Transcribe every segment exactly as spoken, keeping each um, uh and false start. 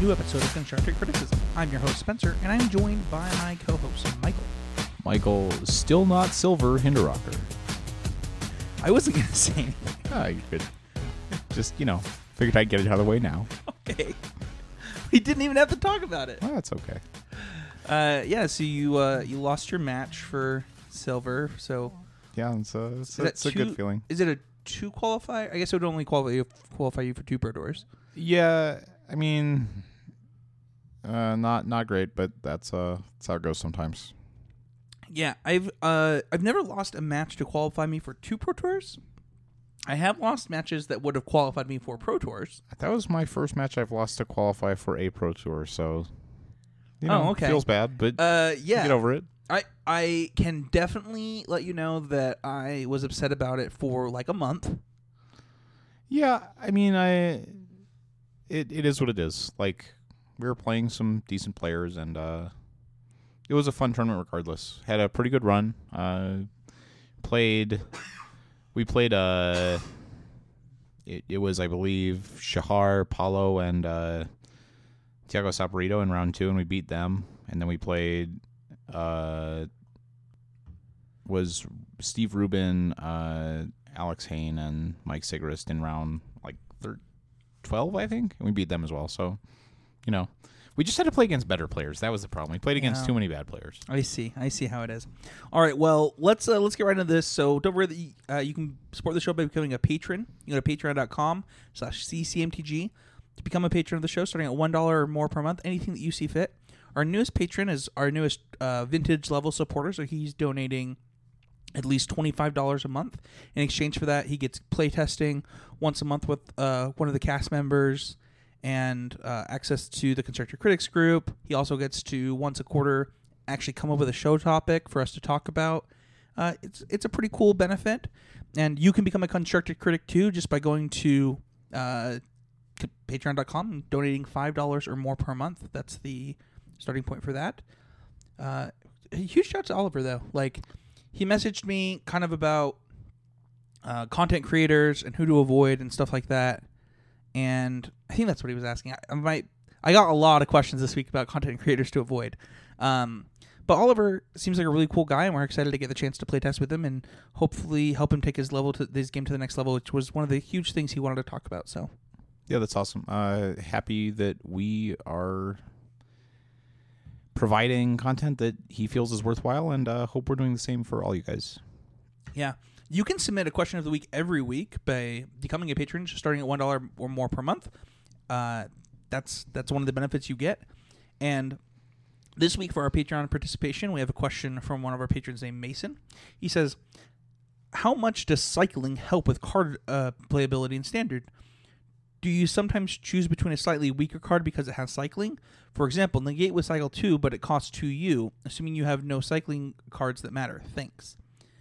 new episode of Constructive Criticism. I'm your host, Spencer, and I'm joined by my co-host, Michael. Michael, still not silver Hinderrocker. I wasn't going to say anything. Ah, you could just, you know, figured I'd get it out of the way now. Okay. We didn't even have to talk about it. Well, that's okay. Uh, yeah, so you uh, you lost your match for silver, so... Yeah, it's a, it's, Is a, that it's a two- good feeling. Is it a two qualifier? I guess it would only qualify you, qualify you for two Pro Tours. Yeah, I mean, uh, not not great, but that's uh that's how it goes sometimes. Yeah, I've uh I've never lost a match to qualify me for two Pro Tours. I have lost matches that would have qualified me for Pro Tours. That was my first match I've lost to qualify for a Pro Tour, so you know, Oh, okay. feels bad, but Uh, yeah, get over it. I I can definitely let you know that I was upset about it for like a month. Yeah, I mean, I it it is what it is. Like, we were playing some decent players, and uh, it was a fun tournament regardless. Had a pretty good run. Uh, played, we played. Uh, it it was, I believe, Shahar, Paulo, and uh, Tiago Saporito in round two, and we beat them. And then we played. Uh, was Steve Rubin, uh, Alex Hayne, and Mike Sigrist in round like thir- twelve, I think, and we beat them as well. So, you know, we just had to play against better players. That was the problem. We played against Yeah. too many bad players. I see. I see how it is. All right. Well, let's uh, let's get right into this. So don't worry that you, uh, you can support the show by becoming a patron. You go to patreon.com slash ccmtg to become a patron of the show, starting at one dollar or more per month. Anything that you see fit. Our newest patron is our newest uh, vintage level supporter, so he's donating at least twenty-five dollars a month. In exchange for that, he gets playtesting once a month with uh, one of the cast members and uh, access to the Constructor Critics group. He also gets to, once a quarter, actually come up with a show topic for us to talk about. Uh, it's it's a pretty cool benefit. And you can become a Constructor Critic, too, just by going to uh, patreon dot com and donating five dollars or more per month. That's the starting point for that. Uh, a huge shout out to Oliver, though. Like, he messaged me kind of about uh, content creators and who to avoid and stuff like that. And I think that's what he was asking. I, I might I got a lot of questions this week about content creators to avoid. Um, but Oliver seems like a really cool guy, and we're excited to get the chance to play test with him and hopefully help him take his level to his game to the next level, which was one of the huge things he wanted to talk about. So, Yeah, that's awesome. Uh, happy that we are providing content that he feels is worthwhile, and uh, hope we're doing the same for all you guys. yeah. You can submit a question of the week every week by becoming a patron, starting at one dollar or more per month. Uh, that's that's one of the benefits you get. And this week for our Patreon participation, we have a question from one of our patrons named Mason. He says, how much does cycling help with card uh, playability in Standard? Do you sometimes choose between a slightly weaker card because it has cycling? For example, negate with cycle two, but it costs two U, assuming you have no cycling cards that matter. Thanks.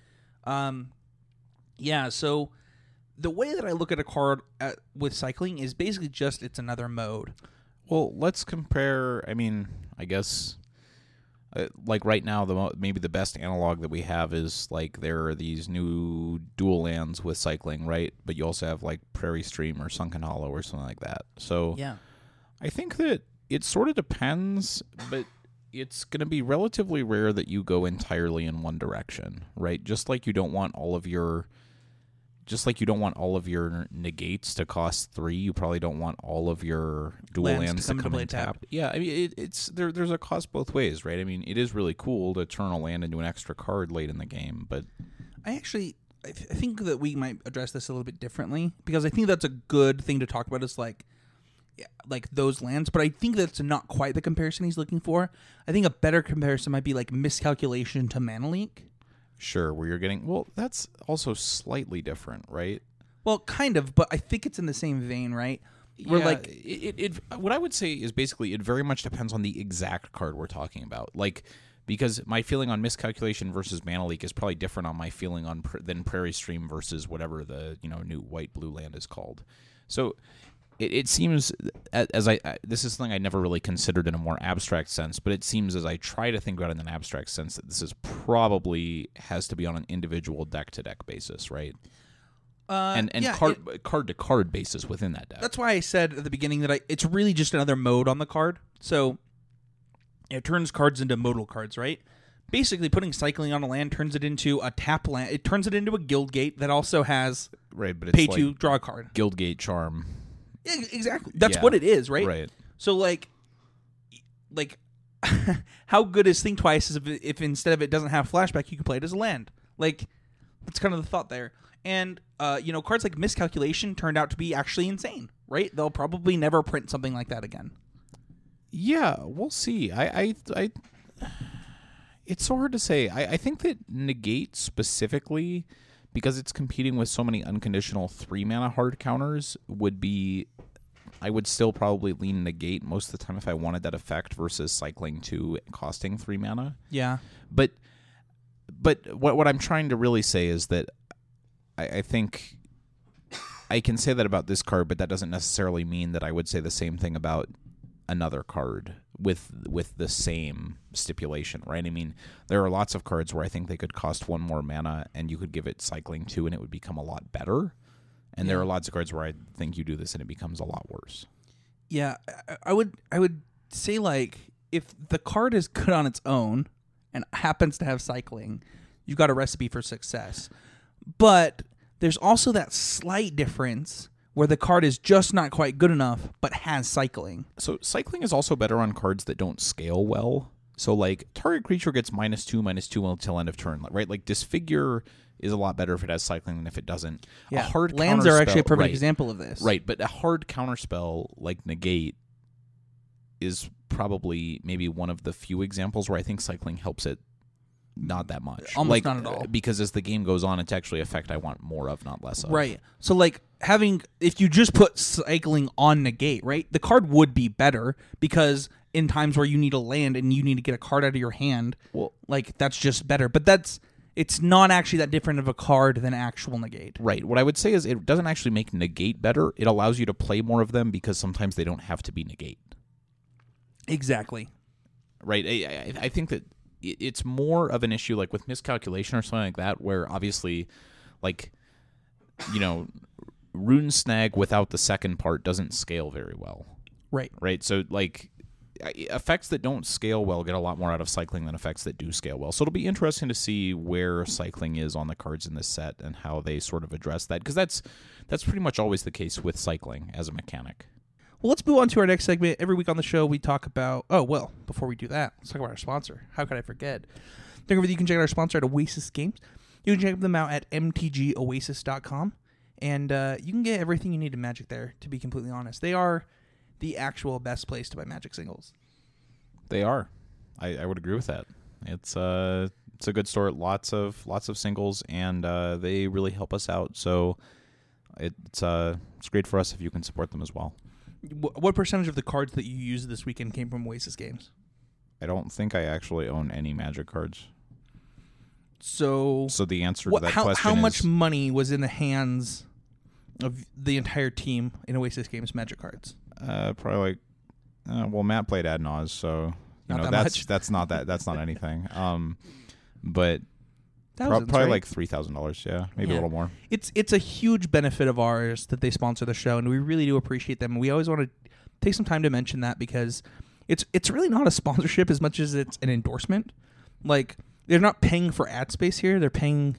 Um, yeah, so the way that I look at a card at, with cycling is basically just it's another mode. Well, let's compare. I mean, I guess, uh, like right now, the mo- maybe the best analog that we have is like there are these new dual lands with cycling, right? But you also have like Prairie Stream or Sunken Hollow or something like that. So Yeah. I think that it sort of depends, but it's going to be relatively rare that you go entirely in one direction, right? Just like you don't want all of your Just like you don't want all of your negates to cost three, you probably don't want all of your dual Lands lands, to come to come into in play tapped. Yeah, I mean, it, it's there. There's a cost both ways, right? I mean, it is really cool to turn a land into an extra card late in the game, but I actually I, th- I think that we might address this a little bit differently because I think that's a good thing to talk about is like yeah, like those lands, but I think that's not quite the comparison he's looking for. I think a better comparison might be like miscalculation to Mana Leak. sure, where you're getting well, that's also slightly different, right? Well, kind of, but I think it's in the same vein, right? We're yeah, like it, it, it. What I would say is basically it very much depends on the exact card we're talking about. Like, because my feeling on miscalculation versus Mana Leak is probably different on my feeling on pr- than Prairie Stream versus whatever the you know new white blue land is called. So it, it seems as I, I this is something I never really considered in a more abstract sense, but it seems as I try to think about it in an abstract sense that this is probably has to be on an individual deck to deck basis, right? Uh, and and yeah, card it- card to card basis within that deck. That's why I said at the beginning that I, it's really just another mode on the card. So it turns cards into modal cards, right? Basically, putting cycling on a land turns it into a tap land. It turns it into a guild gate that also has right, but it's pay like to draw a card. Guildgate Charm. Yeah, exactly. That's Yeah. what it is, right? Right. So like, like, how good is Think Twice is if, if instead of it doesn't have flashback, you can play it as a land. Like, that's kind of the thought there. And uh, you know, cards like Miscalculation turned out to be actually insane, right? They'll probably never print something like that again. Yeah, we'll see. I, I, I it's so hard to say. I, I think that Negate specifically, because it's competing with so many unconditional three mana hard counters, would be. I would still probably lean Negate most of the time if I wanted that effect versus cycling two costing three mana. Yeah, But, but what what I'm trying to really say is that I, I think I can say that about this card, but that doesn't necessarily mean that I would say the same thing about another card with with the same stipulation, right? I mean, there are lots of cards where I think they could cost one more mana and you could give it cycling two and it would become a lot better. And there Yeah. are lots of cards where I think you do this and it becomes a lot worse. yeah. I, I would, I would say like if the card is good on its own and happens to have cycling, you've got a recipe for success. But there's also that slight difference where the card is just not quite good enough, but has cycling. So cycling is also better on cards that don't scale well. So like target creature gets minus two, minus two until end of turn, right? Like Disfigure is a lot better if it has cycling than if it doesn't. Yeah, a hard lands are actually a counterspell- perfect right, example of this. Right, but a hard counterspell like Negate is probably maybe one of the few examples where I think cycling helps it not that much. Almost like, not at all. Because as the game goes on, it's actually a effect I want more of, not less of. Right. So like having if you just put cycling on Negate, right? The card would be better because in times where you need a land and you need to get a card out of your hand, Well, like that's just better. But that's it's not actually that different of a card than actual Negate. right. What I would say is it doesn't actually make Negate better. It allows you to play more of them because sometimes they don't have to be Negate. Exactly. Right. I, I, I think that it- it's more of an issue like with Miscalculation or something like that, where obviously, like, you know, Rune Snag without the second part doesn't scale very well. Right. Right. So, like, I- effects that don't scale well get a lot more out of cycling than effects that do scale well. So it'll be interesting to see where cycling is on the cards in this set and how they sort of address that, because that's that's pretty much always the case with cycling as a mechanic. Well, let's move on to our next segment. Every week on the show, we talk about. Oh, well, before we do that, let's talk about our sponsor. How could I forget? Don't forget you can check out our sponsor at Oasis Games. You can check them out at m t g oasis dot com. And uh, you can get everything you need in Magic there, to be completely honest. They are the actual best place to buy Magic singles. They are. I, I would agree with that. It's uh it's a good store. Lots of lots of singles, and uh, they really help us out. So it's uh it's great for us if you can support them as well. Wh- What percentage of the cards that you used this weekend came from Oasis Games? I don't think I actually own any Magic cards. So, So the answer what, to that how, question how is much money was in the hands of the entire team in Oasis Games Magic cards? uh, probably like uh, well, Matt played Ad Naz, so you Not know that that's much. that's not that that's not anything. Um, but pro- Thousands, probably right? like three thousand dollars. Yeah, maybe Yeah. a little more. It's it's a huge benefit of ours that they sponsor the show, and we really do appreciate them. And we always want to take some time to mention that because it's it's really not a sponsorship as much as it's an endorsement. Like they're not paying for ad space here; they're paying.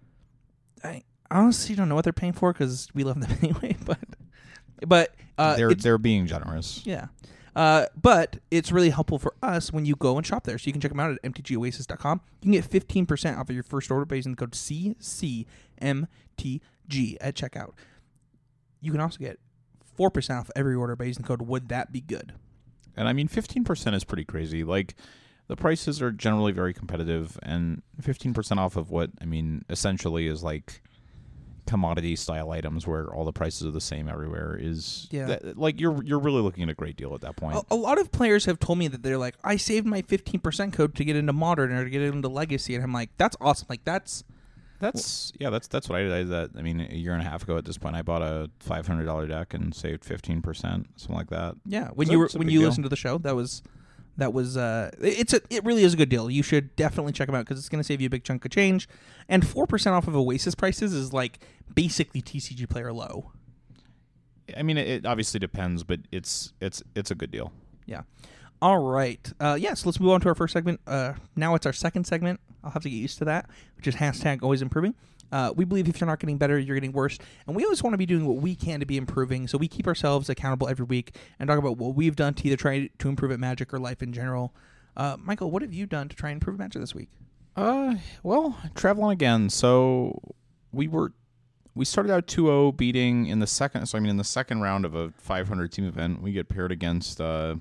I honestly don't know what they're paying for because we love them anyway. But but uh, they're it's- they're being generous. yeah. Uh, but it's really helpful for us when you go and shop there. So you can check them out at m t g oasis dot com. You can get fifteen percent off of your first order by using the code C C M T G at checkout. You can also get four percent off every order by using the code Would That Be Good. And I mean, fifteen percent is pretty crazy. Like, the prices are generally very competitive, and fifteen percent off of what, I mean, essentially is like commodity style items where all the prices are the same everywhere is Yeah. that, like you're you're really looking at a great deal at that point. A, a lot of players have told me that they're like, I saved my fifteen percent code to get into Modern or to get into Legacy. And I'm like, that's awesome. Like, that's... That's yeah, that's that's what I did. I did that. I mean, a year and a half ago at this point, I bought a five hundred dollar deck and saved fifteen percent, something like that. Yeah, when So you were it's a when big you deal. listened to the show, that was that was uh, it's a it really is a good deal. You should definitely check them out because it's going to save you a big chunk of change. And four percent off of Oasis prices is like basically T C G Player low. I mean, it, it obviously depends, but it's it's it's a good deal. Yeah. All right. Uh, yes, yeah, so let's move on to our first segment. Uh, now it's our second segment. I'll have to get used to that, which is hashtag always improving. Uh, we believe if you're not getting better, you're getting worse. And we always want to be doing what we can to be improving. So we keep ourselves accountable every week and talk about what we've done to either try to improve at Magic or life in general. Uh, Michael, what have you done to try and improve Magic this week? Uh, well, traveling again. So we were we started out two oh beating in the second. So I mean, in the second round of a five hundred team event, we get paired against uh,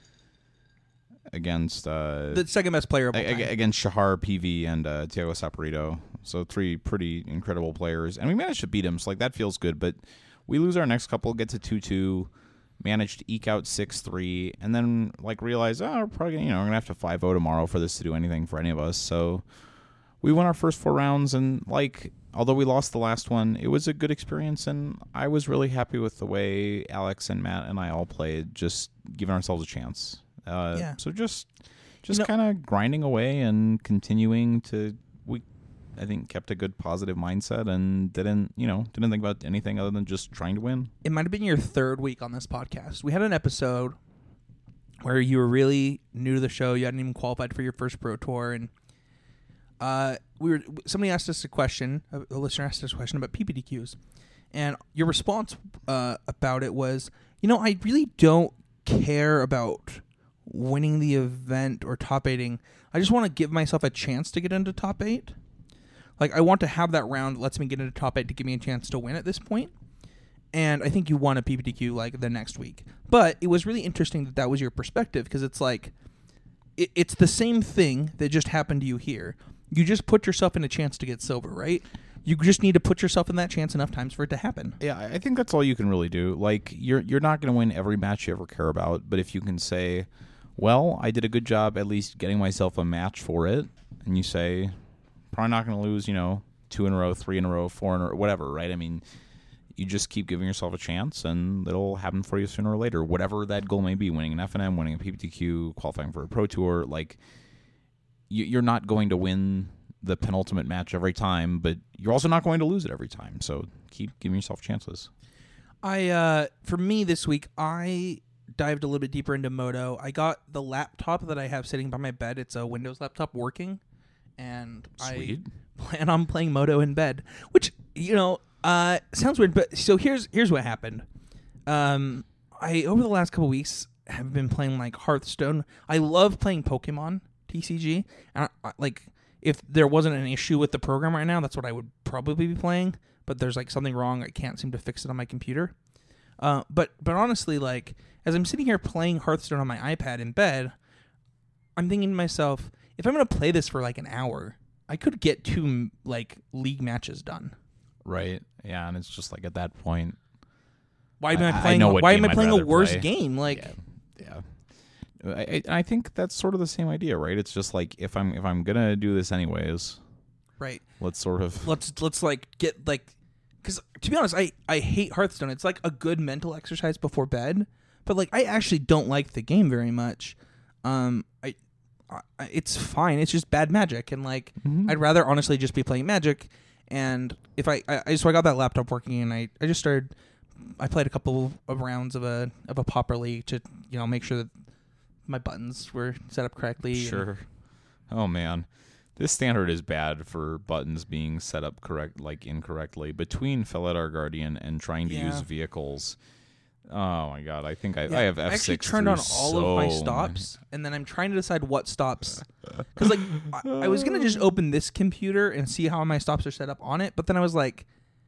against uh, the second best player of all a- time. against Shahar, P V, and uh, Thiago Saporito. So three pretty incredible players, and we managed to beat them. So like that feels good. But we lose our next couple, get to two two, manage to eke out six three, and then like realize, oh, we're probably gonna, you know we're gonna have to five oh tomorrow for this to do anything for any of us. So we won our first four rounds, and like although we lost the last one, it was a good experience, and I was really happy with the way Alex and Matt and I all played, just giving ourselves a chance. Uh, Yeah. So just just You know- kind of grinding away and continuing to we. I think kept a good positive mindset and didn't, you know, didn't think about anything other than just trying to win. It might have been your third week on this podcast. We had an episode where you were really new to the show. You hadn't even qualified for your first Pro Tour, and uh, we were somebody asked us a question. A, a listener asked us a question about P P D Qs, and your response uh, about it was, you know, I really don't care about winning the event or top eighting. I just want to give myself a chance to get into top eight. Like, I want to have that round that lets me get into top eight to give me a chance to win at this point. And I think you won a P P D Q, like, the next week. But it was really interesting that that was your perspective, because it's like, it, it's the same thing that just happened to you here. You just put yourself in a chance to get silver, right? You just need to put yourself in that chance enough times for it to happen. Yeah, I think that's all you can really do. Like, you're you're not going to win every match you ever care about, but if you can say, well, I did a good job at least getting myself a match for it, and you say, probably not going to lose, you know, two in a row, three in a row, four in a row, whatever, right? I mean, you just keep giving yourself a chance, and it'll happen for you sooner or later, whatever that goal may be, winning an F N M, winning a P P T Q, qualifying for a Pro Tour. Like, you, you're not going to win the penultimate match every time, but you're also not going to lose it every time, so keep giving yourself chances. I, uh, for me this week, I dived a little bit deeper into Moto. I got the laptop that I have sitting by my bed. It's a Windows laptop working. And Sweet. I plan on playing Moto in bed, which, you know, uh, sounds weird. But so here's here's what happened. Um, I over the last couple weeks have been playing like Hearthstone. I love playing Pokemon T C G. And I, I, like, if there wasn't an issue with the program right now, that's what I would probably be playing. But there's like something wrong. I can't seem to fix it on my computer. Uh, but but honestly, like, as I'm sitting here playing Hearthstone on my iPad in bed, I'm thinking to myself, if I'm going to play this for like an hour, I could get two like league matches done. Right. Yeah, and it's just like at that point, Why am I, I- I playing? know a, what why am game I I'd playing a rather worse play. game? Like, yeah, yeah. I, I- I think that's sort of the same idea, right? It's just like if I'm if I'm gonna do this anyways, right? let's sort of Let's let's like get like, because to be honest, I I hate Hearthstone. It's like a good mental exercise before bed, but like I actually don't like the game very much. Um, I. I- It's fine. It's just bad Magic, and like Mhm. I'd rather honestly just be playing Magic. And if I, I, I so I got that laptop working, and I, I just started. I played a couple of rounds of a of a Pauper League to you know make sure that my buttons were set up correctly. and- Sure. Oh man, this standard is bad for buttons being set up correct, like incorrectly between Felidar Guardian and trying to Yeah. use vehicles. Oh my god, I think I, Yeah, I have I F actually six. turned on through all of my so stops, and then I'm trying to decide what stops. Because like I, I was gonna just open this computer and see how my stops are set up on it, but then I was like,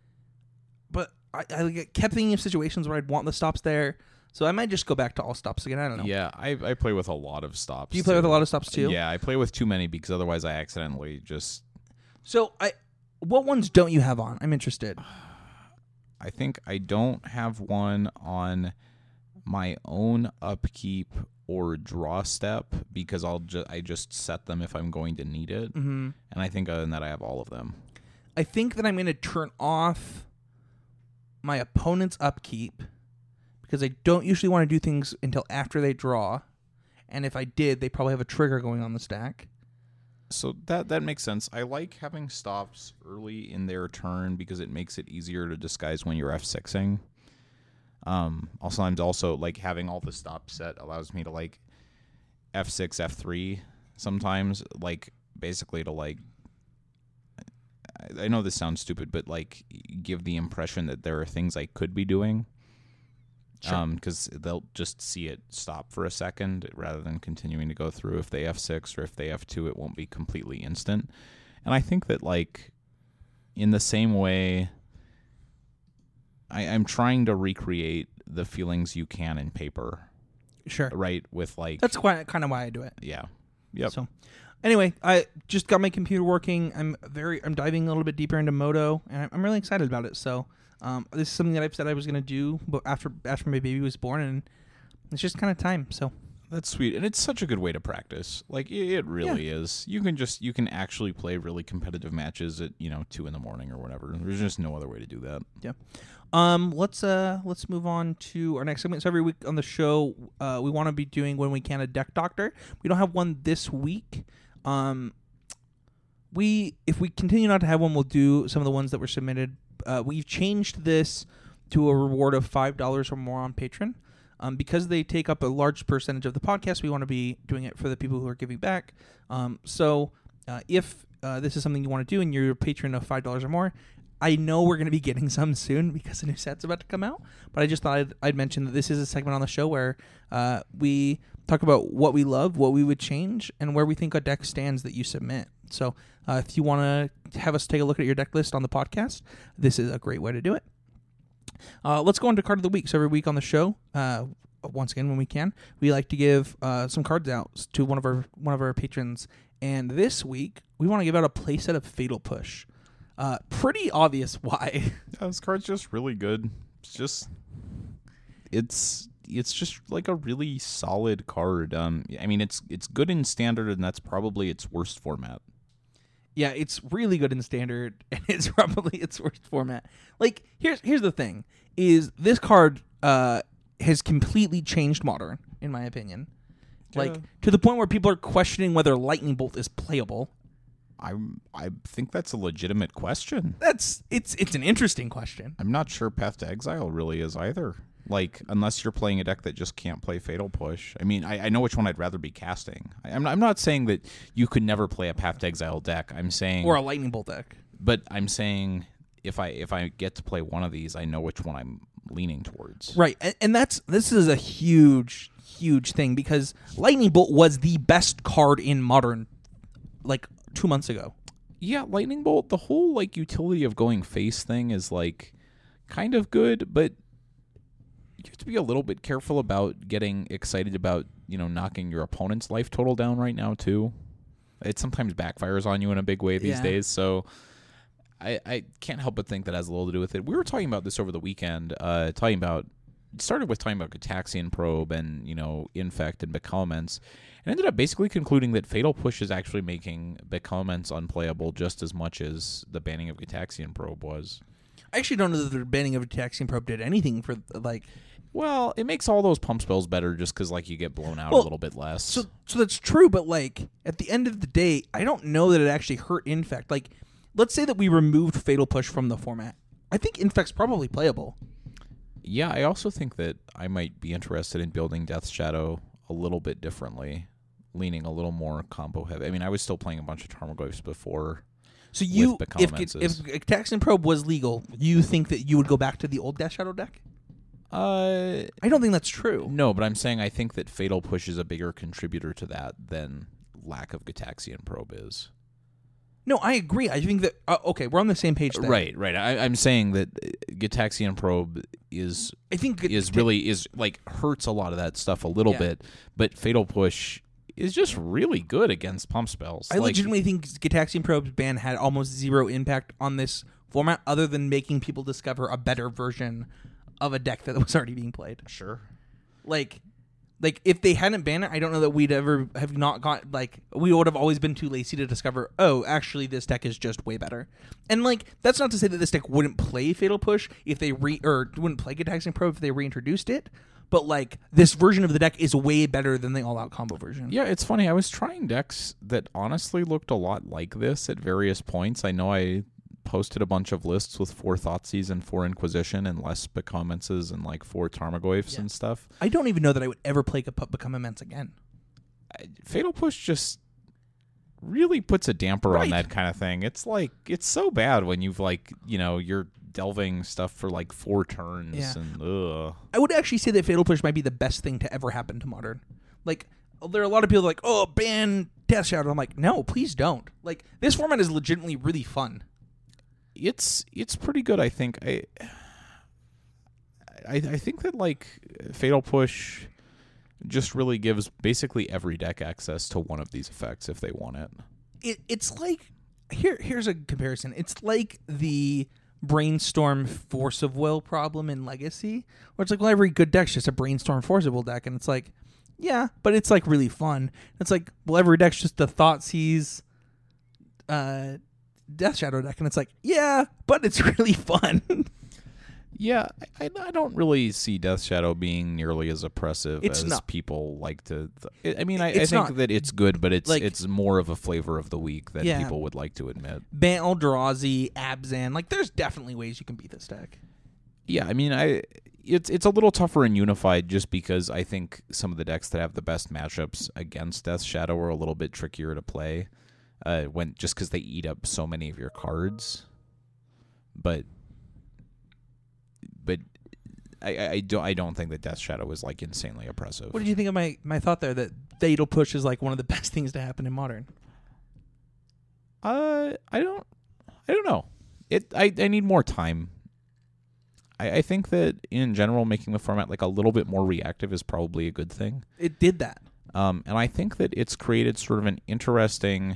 but I, I like, kept thinking of situations where I'd want the stops there, so I might just go back to all stops again. I don't know. Yeah, I I play with a lot of stops. Do you play too. with a lot of stops too? Yeah, I play with too many because otherwise I accidentally just. So I, what ones don't you have on? I'm interested. I think I don't have one on my own upkeep or draw step because I'll just I just set them if I'm going to need it, Mm-hmm. and I think other than that I have all of them. I think that I'm going to turn off my opponent's upkeep because I don't usually want to do things until after they draw, and if I did, they probably have a trigger going on the stack. So that that makes sense. I like having stops early in their turn because it makes it easier to disguise when you're F sixing. Um, also, I'm also like having all the stops set allows me to like F six, F three sometimes, like basically to like. I, I know this sounds stupid, but like give the impression that there are things I could be doing. Sure. Um, because they'll just see it stop for a second rather than continuing to go through. If they F six or if they F two, it won't be completely instant. And I think that, like, in the same way, I, I'm trying to recreate the feelings you can in paper. Sure. Right? With, like... That's quite kind of why I do it. Yeah. Yep. So, anyway, I just got my computer working. I'm very, I'm diving a little bit deeper into Moto, and I'm really excited about it. So... Um, this is something that I've said I was going to do, but after after my baby was born, and it's just kind of time. So that's sweet, and it's such a good way to practice. Like it, it really yeah. is. You can just you can actually play really competitive matches at you know two in the morning or whatever. There's just no other way to do that. Yeah. Um. Let's uh. Let's move on to our next segment. So every week on the show, uh, we want to be doing when we can a deck doctor. We don't have one this week. Um. We if we continue not to have one, we'll do some of the ones that were submitted. Uh, we've changed this to a reward of five dollars or more on Patreon. Um, because they take up a large percentage of the podcast, we want to be doing it for the people who are giving back. Um, so uh, if uh, this is something you want to do and you're a patron of five dollars or more, I know we're going to be getting some soon because a new set's about to come out. But I just thought I'd, I'd mention that this is a segment on the show where uh, we talk about what we love, what we would change, and where we think a deck stands that you submit. So uh, if you want to have us take a look at your deck list on the podcast, this is a great way to do it. Uh, let's go on to card of the week. So every week on the show, uh, once again when we can, we like to give uh, some cards out to one of our one of our patrons. And this week we want to give out a playset of Fatal Push. Uh, pretty obvious why. Yeah, this card's just really good. It's just it's it's just like a really solid card. Um, I mean it's it's good in standard, and that's probably its worst format. Yeah, it's really good in standard, and it's probably its worst format. Like, here's here's the thing, is this card uh, has completely changed Modern, in my opinion. Yeah. Like, to the point where people are questioning whether Lightning Bolt is playable. I I think that's a legitimate question. That's it's it's an interesting question. I'm not sure Path to Exile really is either. Like, unless you're playing a deck that just can't play Fatal Push. I mean, I, I know which one I'd rather be casting. I, I'm, not, I'm not saying that you could never play a Path to Exile deck. I'm saying... Or a Lightning Bolt deck. But I'm saying if I if I get to play one of these, I know which one I'm leaning towards. Right, and, and that's this is a huge, huge thing, because Lightning Bolt was the best card in Modern, like, two months ago. Yeah, Lightning Bolt, the whole, like, utility of going face thing is, like, kind of good, but... you have to be a little bit careful about getting excited about, you know, knocking your opponent's life total down right now, too. It sometimes backfires on you in a big way these yeah. days, so I, I can't help but think that has a little to do with it. We were talking about this over the weekend, uh, talking about, it started with talking about Gitaxian Probe and, you know, Infect and Becalments, and ended up basically concluding that Fatal Push is actually making Becalments unplayable just as much as the banning of Gitaxian Probe was. I actually don't know that the banning of Gitaxian Probe did anything for, like... Well, it makes all those pump spells better just because, like, you get blown out well, a little bit less. So, so that's true, but, like, at the end of the day, I don't know that it actually hurt Infect. Like, let's say that we removed Fatal Push from the format. I think Infect's probably playable. Yeah, I also think that I might be interested in building Death Shadow a little bit differently, leaning a little more combo heavy. I mean, I was still playing a bunch of Tarmogoyfs before. So you, if if if Gitaxian Probe was legal, you think that you would go back to the old Death Shadow deck? Uh, I don't think that's true. No, but I'm saying I think that Fatal Push is a bigger contributor to that than lack of Gitaxian Probe is. No, I agree. I think that... Uh, okay, we're on the same page there. Right, right. I, I'm saying that Gitaxian Probe is I think is Gita- really is like hurts a lot of that stuff a little yeah. bit, but Fatal Push is just really good against pump spells. I like, legitimately think Gitaxian Probe's ban had almost zero impact on this format, other than making people discover a better version of a deck that was already being played. Sure. Like, like if they hadn't banned it, I don't know that we'd ever have not got, like, we would have always been too lazy to discover, oh, actually this deck is just way better. And, like, that's not to say that this deck wouldn't play Fatal Push if they re, or wouldn't play Gitaxian Probe if they reintroduced it, but like this version of the deck is way better than the all-out combo version. Yeah, it's funny. I was trying decks that honestly looked a lot like this at various points. I know I posted a bunch of lists with four Thoughtseize and four Inquisition and less Become Immenses and like four Tarmogoyfs Yeah. and stuff. I don't even know that I would ever play Cap- Become Immense again. Fatal Push just really puts a damper Right. on that kind of thing. It's like it's so bad when you've like you know you're delving stuff for like four turns Yeah. and ugh. I would actually say that Fatal Push might be the best thing to ever happen to Modern. Like, there are a lot of people like, oh, ban Death Shadow. I'm like, no, please don't. Like, this format is legitimately really fun. It's it's pretty good. I think I I, I think that like Fatal Push just really gives basically every deck access to one of these effects if they want it. It it's like here here's a comparison. It's like the Brainstorm Force of Will problem in Legacy, where it's like, well, every good deck's just a Brainstorm Force of Will deck, and it's like, yeah, but it's like really fun. It's like, well, every deck's just a Thoughtseize uh Death Shadow deck, and it's like, yeah, but it's really fun. Yeah, I, I don't really see Death Shadow being nearly as oppressive It's as not. people like to. Th- I mean, I, I It's think not. that it's good, but it's Like- it's more of a flavor of the week than Yeah. people would like to admit. Ban Eldrazi, Abzan, like there's definitely ways you can beat this deck. Yeah, I mean, I it's it's a little tougher in Unified just because I think some of the decks that have the best matchups against Death Shadow are a little bit trickier to play, uh, when just because they eat up so many of your cards. But but I, I, I don't I don't think that Death Shadow is like insanely oppressive. What did you think of my, my thought there that Fatal Push is like one of the best things to happen in Modern? Uh, I don't, I don't know. It. I, I need more time. I, I think that in general, making the format like a little bit more reactive is probably a good thing. It did that. Um, and I think that it's created sort of an interesting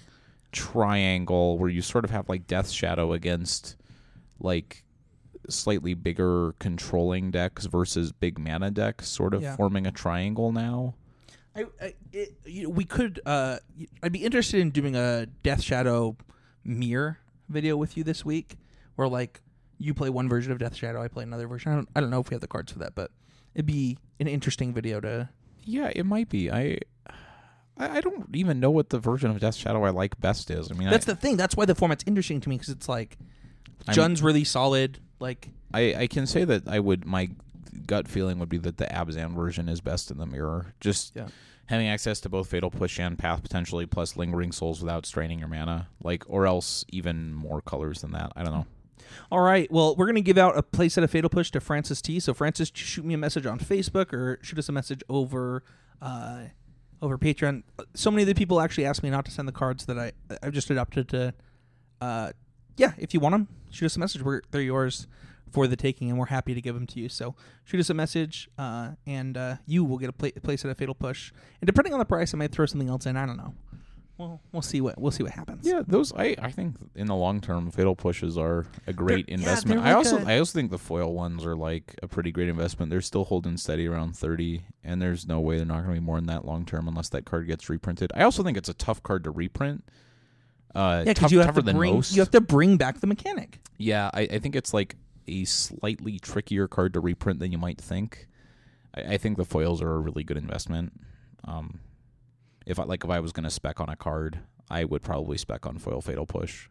triangle where you sort of have like Death Shadow against like slightly bigger controlling decks versus big mana decks, sort of Yeah. forming a triangle now. I, I it, you know, we could. Uh, I'd be interested in doing a Death Shadow mirror video with you this week, where like you play one version of Death Shadow, I play another version. I don't, I don't know if we have the cards for that, but it'd be an interesting video to. Yeah, it might be. I I I don't even know what the version of Death Shadow I like best is. I mean, That's I, the thing. That's why the format's interesting to me, because it's like I'm- Jun's really solid. Like I, I can say that I would. My gut feeling would be that the Abzan version is best in the mirror. Just Yeah. having access to both Fatal Push and Path potentially, plus Lingering Souls without straining your mana, like, or else even more colors than that. I don't know. All right. Well, we're going to give out a playset of Fatal Push to Francis T. So, Francis, shoot me a message on Facebook or shoot us a message over uh, over Patreon. So many of the people actually asked me not to send the cards that I, I've just adopted to. Uh, yeah, if you want them, shoot us a message. We're, they're yours for the taking, and we're happy to give them to you. So, shoot us a message, uh, and uh, you will get a play, playset of Fatal Push. And depending on the price, I might throw something else in. I don't know. Well, we'll see what we'll see what happens. Yeah, those I, I think in the long term, Fatal Pushes are a great They're- yeah, investment. they're I like also a- I also think the foil ones are like a pretty great investment. They're still holding steady around thirty, and there's no way they're not going to be more than that long term unless that card gets reprinted. I also think it's a tough card to reprint. Uh, Yeah, tough, because you have tougher to than bring most. you have to bring back the mechanic. Yeah, I, I think it's like a slightly trickier card to reprint than you might think. I, I think the foils are a really good investment. Um, if I like if I was going to spec on a card, I would probably spec on foil Fatal Push.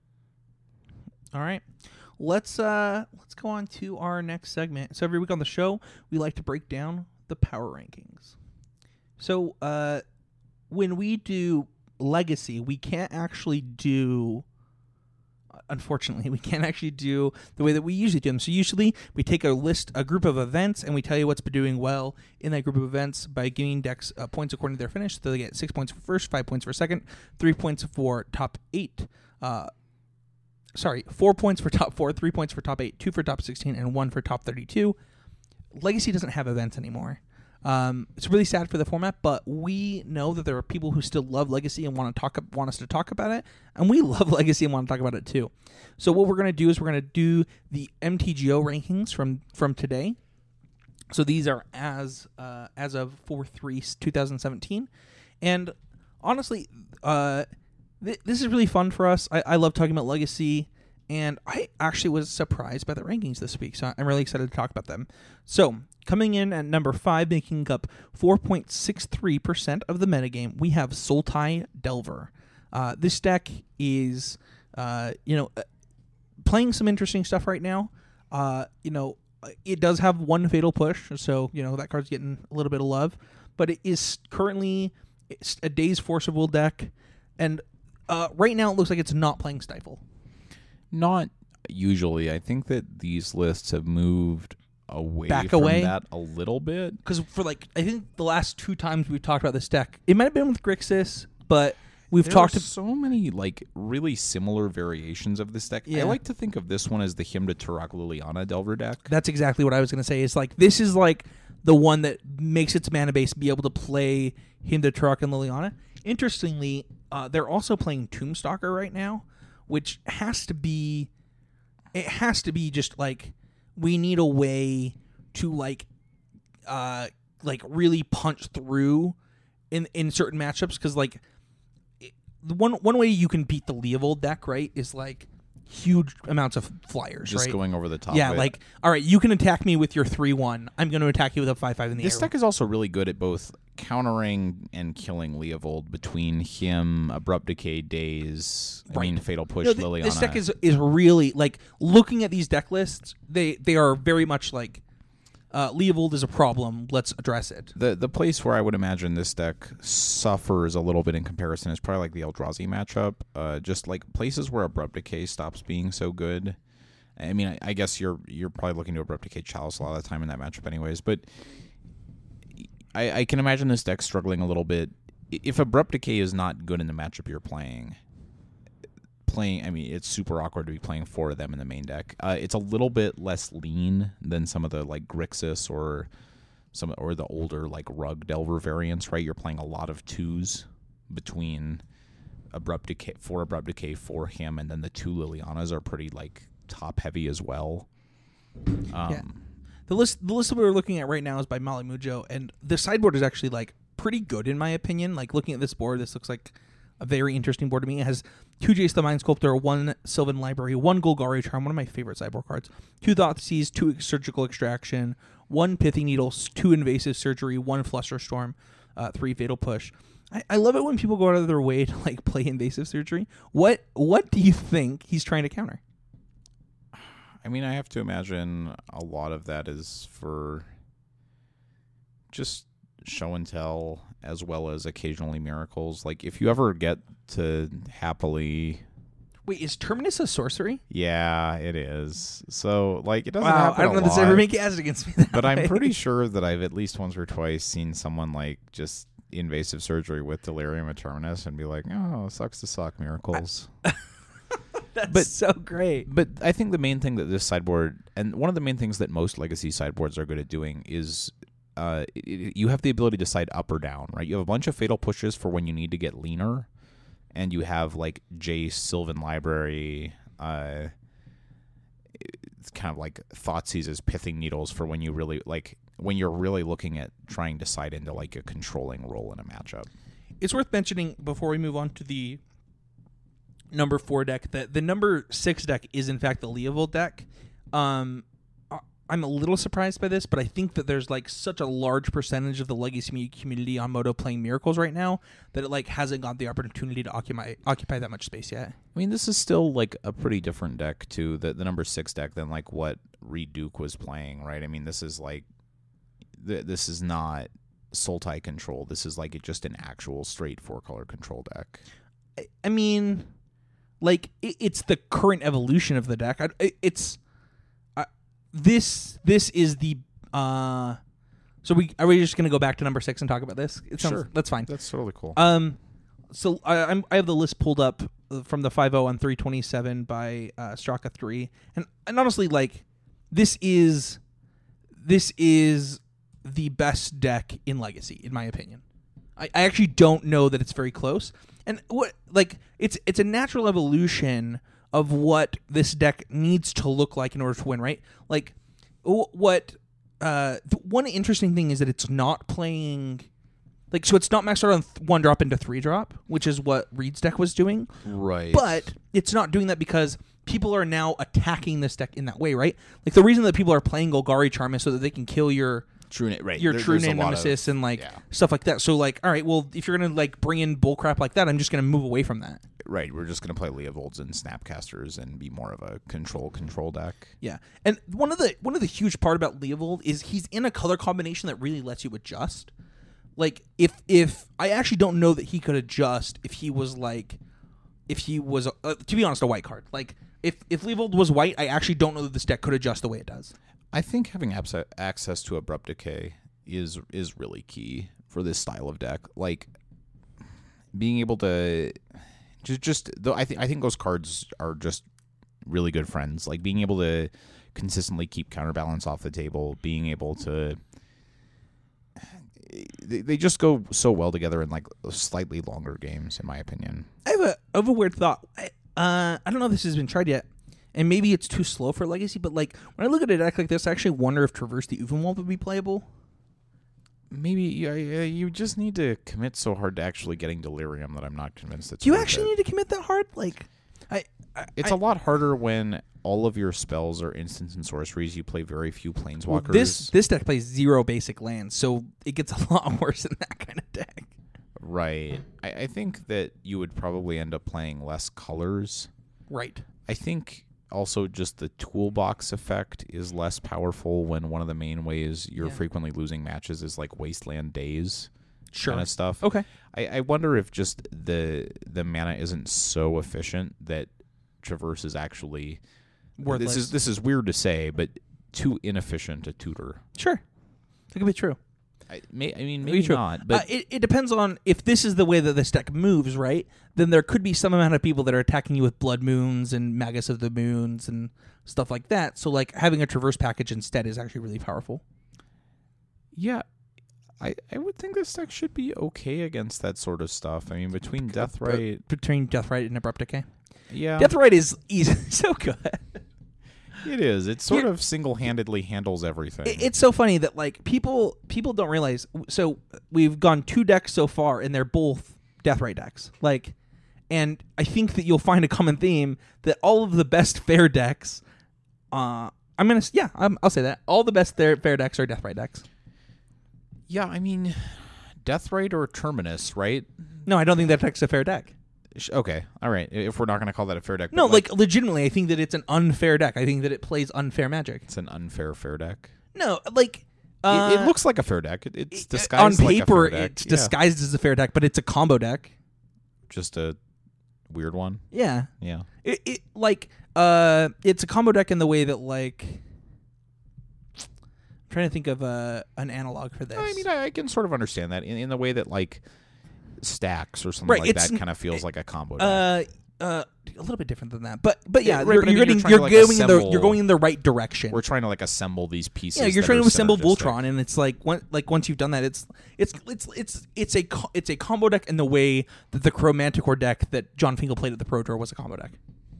All right. Let's uh let's go on to our next segment. So every week on the show, we like to break down the power rankings. So uh when we do Legacy, we can't actually do unfortunately, we can't actually do the way that we usually do them. So usually we take a list, a group of events, and we tell you what's been doing well in that group of events by giving decks uh, points according to their finish. So they get six points for first, five points for second, three points for top eight, uh, sorry, four points for top four, three points for top eight, two for top sixteen, and one for top thirty-two. Legacy doesn't have events anymore. Um, it's really sad for the format, but we know that there are people who still love Legacy and want to talk, want us to talk about it, and we love Legacy and want to talk about it too. So what we're going to do is we're going to do the M T G O rankings from from today. So these are as uh, as of four three twenty seventeen, and honestly, uh, th- this is really fun for us. I, I love talking about Legacy, and I actually was surprised by the rankings this week, so I'm really excited to talk about them. So, coming in at number five, making up four point six three percent of the metagame, we have Sultai Delver. Uh, this deck is, uh, you know, playing some interesting stuff right now. Uh, you know, it does have one Fatal Push, so, you know, that card's getting a little bit of love, but it is currently a Daze Force of Will deck, and uh, right now it looks like it's not playing Stifle. Not usually. I think that these lists have moved away Back from away? that a little bit. Because for like, I think the last two times we've talked about this deck, it might have been with Grixis, but we've There talked are to so many like really similar variations of this deck. Yeah. I like to think of this one as the Hymn to Turok Liliana Delver deck. That's exactly what I was going to say. It's like, this is like the one that makes its mana base be able to play Hymn to Turok and Liliana. Interestingly, uh, they're also playing Tombstalker right now, which has to be, it has to be just like, we need a way to like, uh, like really punch through in in certain matchups, because like, it, the one one way you can beat the Leovold deck, right, is like huge amounts of flyers, Just right? going over the top. Yeah, of it. like, all right, you can attack me with your three one. I'm going to attack you with a five five in the This air. deck is also really good at both countering and killing Leovold between him, Abrupt Decay, Daze, I Right. mean Fatal Push, No, th- Liliana. this deck is is really, like, looking at these deck lists, they, they are very much like, uh, Leovold is a problem, let's address it. The the place where I would imagine this deck suffers a little bit in comparison is probably like the Eldrazi matchup. Uh, just like places where Abrupt Decay stops being so good. I mean, I, I guess you're you're probably looking to Abrupt Decay Chalice a lot of the time in that matchup anyways, but I, I can imagine this deck struggling a little bit. If Abrupt Decay is not good in the matchup you're playing, playing, I mean, it's super awkward to be playing four of them in the main deck. Uh, it's a little bit less lean than some of the like Grixis or some or the older like Rug Delver variants, right? You're playing a lot of twos between Abrupt Decay, four Abrupt Decay, four him, and then the two Lilianas are pretty like top heavy as well. Um, Yeah. The list the list that we're looking at right now is by Molly Mujo, and the sideboard is actually like pretty good in my opinion. Like, looking at this board, this looks like a very interesting board to me. It has two Jace the Mind Sculptor, one Sylvan Library, one Golgari Charm, one of my favorite sideboard cards, two Thoughtseize, two Surgical Extraction, one Pithy Needles, two Invasive Surgery, one Flusterstorm, uh, three Fatal Push. I, I love it when people go out of their way to like play Invasive Surgery. What what do you think he's trying to counter? I mean, I have to imagine a lot of that is for just show and tell, as well as occasionally miracles. Like, if you ever get to happily... Wait, is Terminus a sorcery? Yeah, it is. So, like, it doesn't Wow, happen I don't a know if this lot, ever been cast against me that but I'm way. pretty sure that I've at least once or twice seen someone, like, just invasive surgery with Delirium of Terminus and be like, oh, sucks to suck, miracles. That's but- so great. But I think the main thing that this sideboard, and one of the main things that most legacy sideboards are good at doing is uh, it, it- you have the ability to side up or down, right? You have a bunch of fatal pushes for when you need to get leaner, and you have like Jace, Sylvan Library, uh, it's kind of like Thoughtseizes, Pithing Needles for when you really like when you're really looking at trying to side into like a controlling role in a matchup. It's worth mentioning before we move on to the number four deck that the number six deck is in fact the Leovold deck. Um, I- I'm a little surprised by this, but I think that there's like such a large percentage of the legacy community on Moto playing Miracles right now that it like hasn't got the opportunity to occupy occupy that much space yet. I mean, this is still like a pretty different deck to the the number six deck than like what Reed Duke was playing, right? I mean, this is like th- this is not Sultai control. This is like just an actual straight four color control deck. I, I mean, like it, it's the current evolution of the deck. I, it, it's uh, this this is the uh. So we are we just gonna go back to number six and talk about this? It sounds, Sure. that's fine. That's totally cool. Um, so I, I'm I have the list pulled up from the five oh on three twenty-seven by uh, Straka three, and and honestly, like this is this is the best deck in Legacy, in my opinion. I, I actually don't know that it's very close, and what like it's it's a natural evolution of what this deck needs to look like in order to win, right? Like w- what uh, the one interesting thing is that it's not playing. Like, so it's not maxed out on th- one drop into three drop, which is what Reed's deck was doing. right. But it's not doing that because people are now attacking this deck in that way, right? Like the reason that people are playing Golgari Charm is so that they can kill your True, right. your There- true there's a name lot of- nemesis and like yeah. stuff like that. So like, all right, well, if you're gonna like bring in bullcrap like that, I'm just gonna move away from that. Right, we're just going to play Leovolds and Snapcasters and be more of a control control deck. Yeah, and one of the one of the huge part about Leovold is he's in a color combination that really lets you adjust. Like if if I actually don't know that he could adjust if he was like if he was uh, to be honest a white card. Like if if Leovold was white, I actually don't know that this deck could adjust the way it does. I think having abs- access to Abrupt Decay is is really key for this style of deck. Like being able to just just though I think I think those cards are just really good friends. Like being able to consistently keep counterbalance off the table, being able to they, they just go so well together in like slightly longer games, in my opinion. I have a I have a weird thought. I, uh, I don't know if this has been tried yet, and maybe it's too slow for Legacy. But like when I look at a deck like this, I actually wonder if Traverse the Uvenwald would be playable. Maybe yeah, yeah, you just need to commit so hard to actually getting Delirium that I'm not convinced it's Do you worth actually it. need to commit that hard? Like, I, I It's I, a lot harder when all of your spells are instants and sorceries. You play very few planeswalkers. well, this this deck plays zero basic lands, so it gets a lot worse than that kind of deck. Right. I, I think that you would probably end up playing less colors. Right. I think also just the toolbox effect is less powerful when one of the main ways you're Yeah. frequently losing matches is like Wasteland Days Sure. kind of stuff. Okay. I, I wonder if just the the mana isn't so efficient that Traverse is actually Worthless. This is this is weird to say, but too inefficient a tutor. Sure. That could be true. I, may, I mean, Maybe maybe true. not, but uh, it, it depends on if this is the way that this deck moves, right? Then there could be some amount of people that are attacking you with Blood Moons and Magus of the Moons and stuff like that. So, like, having a Traverse package instead is actually really powerful. yeah, I I would think this deck should be okay against that sort of stuff. I mean, between Deathrite, Between Deathrite and Abrupt Decay. yeah, Deathrite is easy, so good. it is. It sort Here- of single-handedly handles everything. It- It's so funny that like people people don't realize. So we've gone two decks so far, and they're both Deathrite decks. Like, and I think that you'll find a common theme that all of the best fair decks. Uh, I'm gonna s- yeah, I'm, I'll say that all the best fair, fair decks are Deathrite decks. yeah, I mean, Deathrite or Terminus, right? No, I don't think that deck's a fair deck. Sh- Okay, all right. If we're not going to call that a fair deck, but No, like, legitimately, I think that it's an unfair deck. I think that it plays unfair Magic. it's an unfair fair deck. No, like. It, Uh, it looks like a fair deck. It, it's it- disguised on like a paper. fair deck. It's Yeah. disguised as a fair deck, but it's a combo deck. Just a weird one. Yeah. Yeah. It, it like uh, it's a combo deck in the way that like. I'm trying to think of uh, an analog for this. I mean, I, I can sort of understand that in, in the way that like stacks or something Right, like it's that n- kind of feels like a combo deck. uh, uh, a little bit different than that, but but yeah, Yeah, right, you're, but I mean, you're you're getting trying you're to, like, going in the assemble- you're going in the right direction. We're trying to like assemble these pieces. Yeah, you're that trying are to assemble synergistic. Voltron, and it's like one, like once you've done that, it's it's it's it's it's a co- it's a combo deck in the way that the Crow Manticore deck that John Finkel played at the Pro Tour was a combo deck.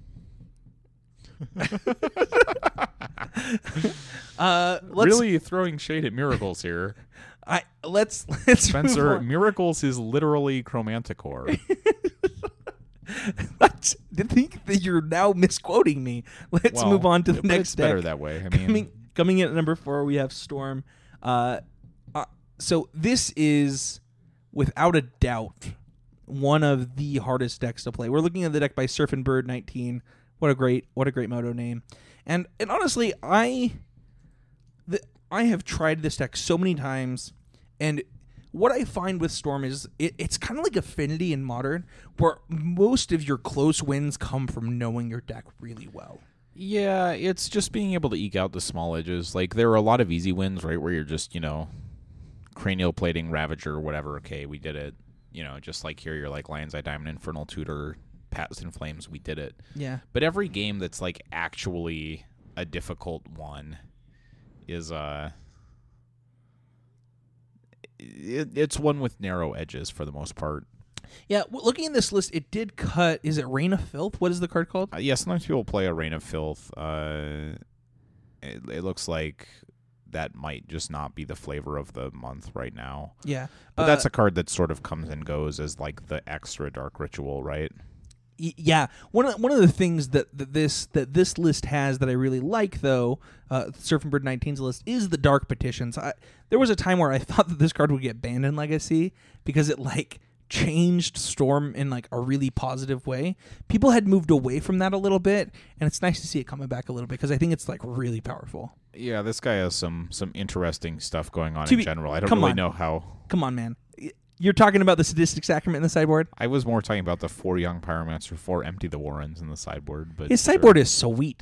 uh, let's, Really throwing shade at Miracles here. I let's let's Spencer, move on. Miracles is literally Chromanticore. I think that you're now misquoting me. Let's Well, move on to the but next it's deck. better that way. I mean, coming coming in at number four, we have Storm. Uh, uh, so this is without a doubt one of the hardest decks to play. We're looking at the deck by Surf and Bird nineteen. What a great what a great moto name. And and honestly, I the, I have tried this deck so many times, and what I find with Storm is it, it's kind of like Affinity in Modern, where most of your close wins come from knowing your deck really well. yeah, it's just being able to eke out the small edges. Like there are a lot of easy wins, right, where you're just you know cranial plating Ravager or whatever. Okay, we did it. You know, just like here, you're like Lion's Eye Diamond, Infernal Tutor, Pats in Flames. We did it. Yeah. But every game that's like actually a difficult one is uh it, it's one with narrow edges for the most part. Yeah, w- looking at this list, it did cut. Is it Reign of Filth? What is the card called? Uh, yeah, sometimes people play a Reign of Filth. Uh, it, it looks like that might just not be the flavor of the month right now. Yeah, But uh, that's a card that sort of comes and goes as like the extra Dark Ritual, right? Y- Yeah, one of the, one of the things that, that this that this list has that I really like, though, uh, Surfing Bird nineteen's list, is the dark petitions. I, there was a time where I thought that this card would get banned in Legacy because it like changed Storm in like a really positive way. People had moved away from that a little bit, and it's nice to see it coming back a little bit because I think it's like really powerful. Yeah, this guy has some some interesting stuff going on To in be- general. I don't come really on. know how. Come on, man. You're talking about the Sadistic Sacrament in the sideboard? I was more talking about the four Young Pyromancer, four Empty the Warrens in the sideboard. But His sure. sideboard is sweet.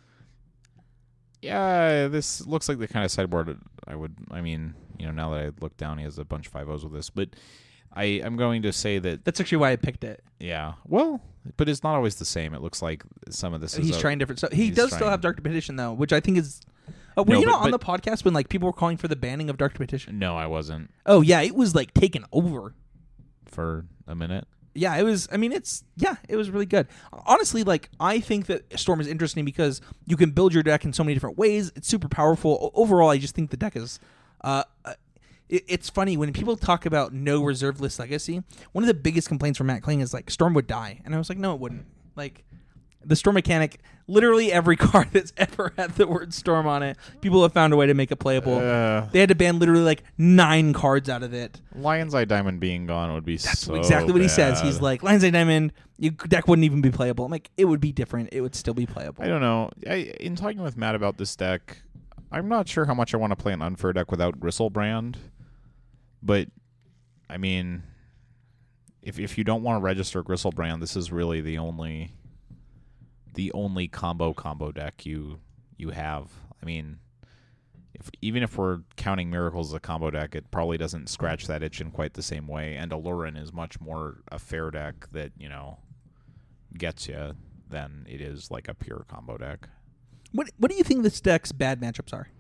Yeah, this looks like the kind of sideboard I would. I mean, you know, now that I look down, he has a bunch of five O's with this. But I am going to say that. That's actually why I picked it. Yeah, well, but it's not always the same. It looks like some of this is. He's a, trying different stuff. He he's does still trying- have Dark Petition, though, which I think is... Uh, were No, you but- not on but- the podcast when like people were calling for the banning of Dark Petition? No, I wasn't Oh, yeah, it was like taken over. for a minute. Yeah, it was. I mean, it's yeah, it was really good. Honestly, like I think that Storm is interesting because you can build your deck in so many different ways. It's super powerful. O- Overall, I just think the deck is. Uh, uh, it, it's funny when people talk about no reserve list Legacy. One of the biggest complaints from Matt Kling is like Storm would die, and I was like, no, it wouldn't. Like the Storm mechanic, literally every card that's ever had the word Storm on it, people have found a way to make it playable. Uh, They had to ban literally like nine cards out of it. Lion's Eye Diamond being gone would be That's so exactly what he says. bad. He's like, Lion's Eye Diamond, your deck wouldn't even be playable. I'm like, it would be different. It would still be playable. I don't know. I, in talking with Matt about this deck, I'm not sure how much I want to play an unfair deck without Gristlebrand. But, I mean, if if you don't want to register Gristlebrand, this is really the only the only combo combo deck you you have. I mean, if even if we're counting Miracles as a combo deck, it probably doesn't scratch that itch in quite the same way. And Alurin is much more a fair deck that, you know, gets you than it is like a pure combo deck. What What do you think this deck's bad matchups are?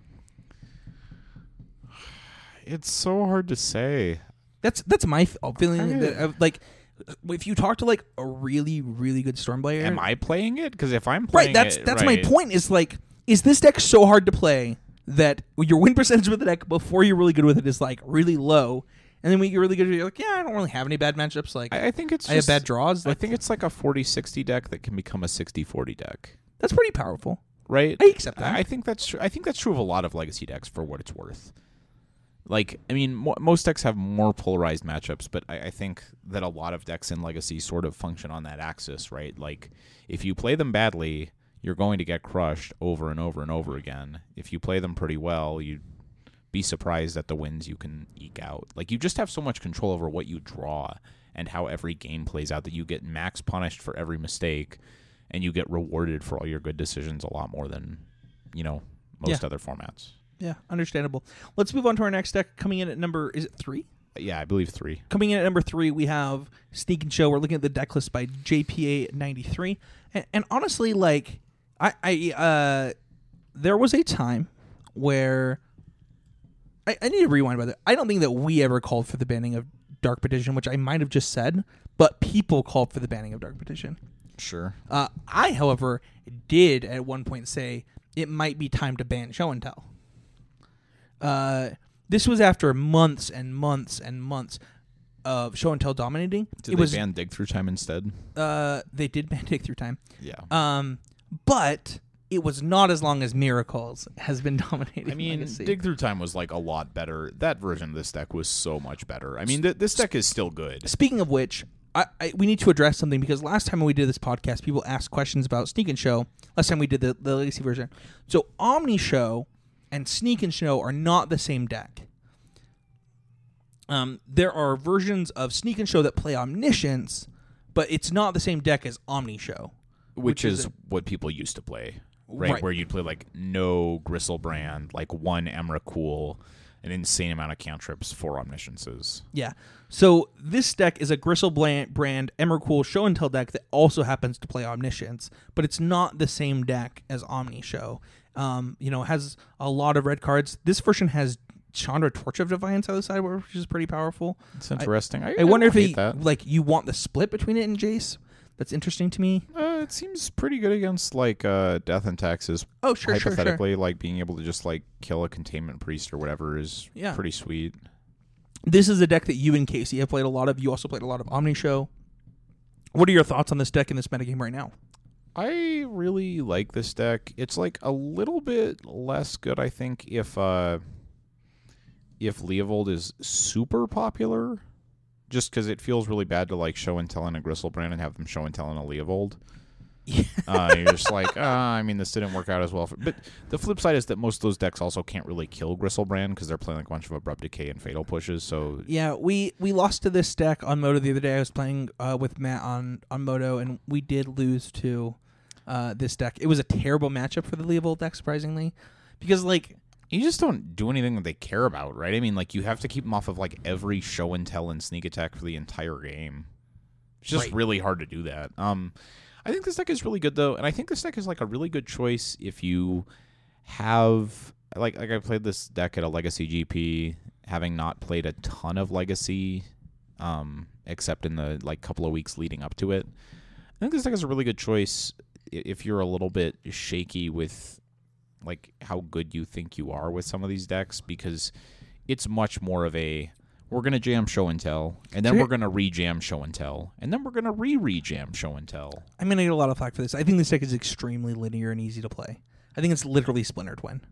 It's so hard to say. That's that's my f- feeling. I- That, uh, like, if you talk to like a really really good Storm player, Am I playing it? Because if I'm playing right? That's it, that's right, my point. Is like, is this deck so hard to play that your win percentage with the deck before you're really good with it is like really low, and then when you're really good, you're like, yeah, I don't really have any bad matchups. Like, I, I think it's I have just, bad draws. I Like, think it's like a forty sixty deck that can become a sixty forty deck, that's pretty powerful. right? I accept that. I I think that's tr- I think that's true of a lot of legacy decks for what it's worth. Like, I mean, mo- most decks have more polarized matchups, but I, I think that a lot of decks in Legacy sort of function on that axis, right? Like, if you play them badly, you're going to get crushed over and over and over again. If you play them pretty well, you'd be surprised at the wins you can eke out. Like, you just have so much control over what you draw and how every game plays out that you get max punished for every mistake, and you get rewarded for all your good decisions a lot more than, you know, most Yeah. other formats. Yeah, understandable. Let's move on to our next deck. Coming in at number, is it three? Yeah, I believe three. Coming in at number three, we have Sneak and Show. We're looking at the deck list by J P A ninety-three. And, and honestly, like, I, I uh, there was a time where I, I need to rewind about that. I don't think that we ever called for the banning of Dark Petition, which I might have just said, but people called for the banning of Dark Petition. Sure. Uh, I, however, did at one point say it might be time to ban Show and Tell. Uh, this was after months and months and months of Show and Tell dominating. Did it they was ban Dig Through Time instead? uh, they did ban Dig Through Time. Yeah. Um, but it was not as long as Miracles has been dominating. I mean, Legacy. Dig Through Time was like a lot better. That version of this deck was so much better. I mean, th- this deck is still good. Speaking of which, I, I, we need to address something because last time we did this podcast, people asked questions about Sneak and Show. Last time we did the, the Legacy version. So Omni Show and Sneak and Show are not the same deck. Um, there are versions of Sneak and Show that play Omniscience, but it's not the same deck as Omni Show. Which, Which is is a- what people used to play, right? Right. Where you'd play like no Gristlebrand, like one Emrakul, an insane amount of cantrips, four Omnisciences. Yeah. So this deck is a Gristlebrand Emrakul Show and Tell deck that also happens to play Omniscience, but it's not the same deck as Omni Show. Um, you know, it has a lot of red cards. This version has Chandra Torch of Defiance on the side, which is pretty powerful. It's interesting. I, I wonder if don't hate he, that. like you want the split between it and Jace. That's interesting to me. Uh, it seems pretty good against like uh, Death and Taxes. Oh, sure, sure, sure. Hypothetically, like being able to just like kill a Containment Priest or whatever is Yeah. pretty sweet. This is a deck that you and Casey have played a lot of. You also played a lot of Omni Show. What are your thoughts on this deck in this metagame right now? I really like this deck. It's like a little bit less good, I think, if uh, if Leovold is super popular, just because it feels really bad to like show and tell in a Gristlebrand and have them show and tell in a Leovold. Yeah. uh, you're just like, uh, I mean, this didn't work out as well. For, but the flip side is that most of those decks also can't really kill Gristlebrand because they're playing like a bunch of Abrupt Decay and Fatal Pushes. So yeah, we, we lost to this deck on Moto the other day. I was playing uh, with Matt on, on Moto, and we did lose to uh, this deck. It was a terrible matchup for the Leovold deck, surprisingly, because like you just don't do anything that they care about, right? I mean, like you have to keep them off of like every show and tell and sneak attack for the entire game. It's just right. really hard to do that. Um. I think this deck is really good, though, and I think this deck is like a really good choice if you have like like I played this deck at a Legacy G P, having not played a ton of Legacy, um, except in the like couple of weeks leading up to it. I think this deck is a really good choice if you're a little bit shaky with like how good you think you are with some of these decks, because it's much more of a we're going to jam show and tell, and then Sure. we're going to re-jam show and tell, and then we're going to re-re-jam show and tell. I'm going to get a lot of flack for this. I think this deck is extremely linear and easy to play. I think it's literally Splinter Twin.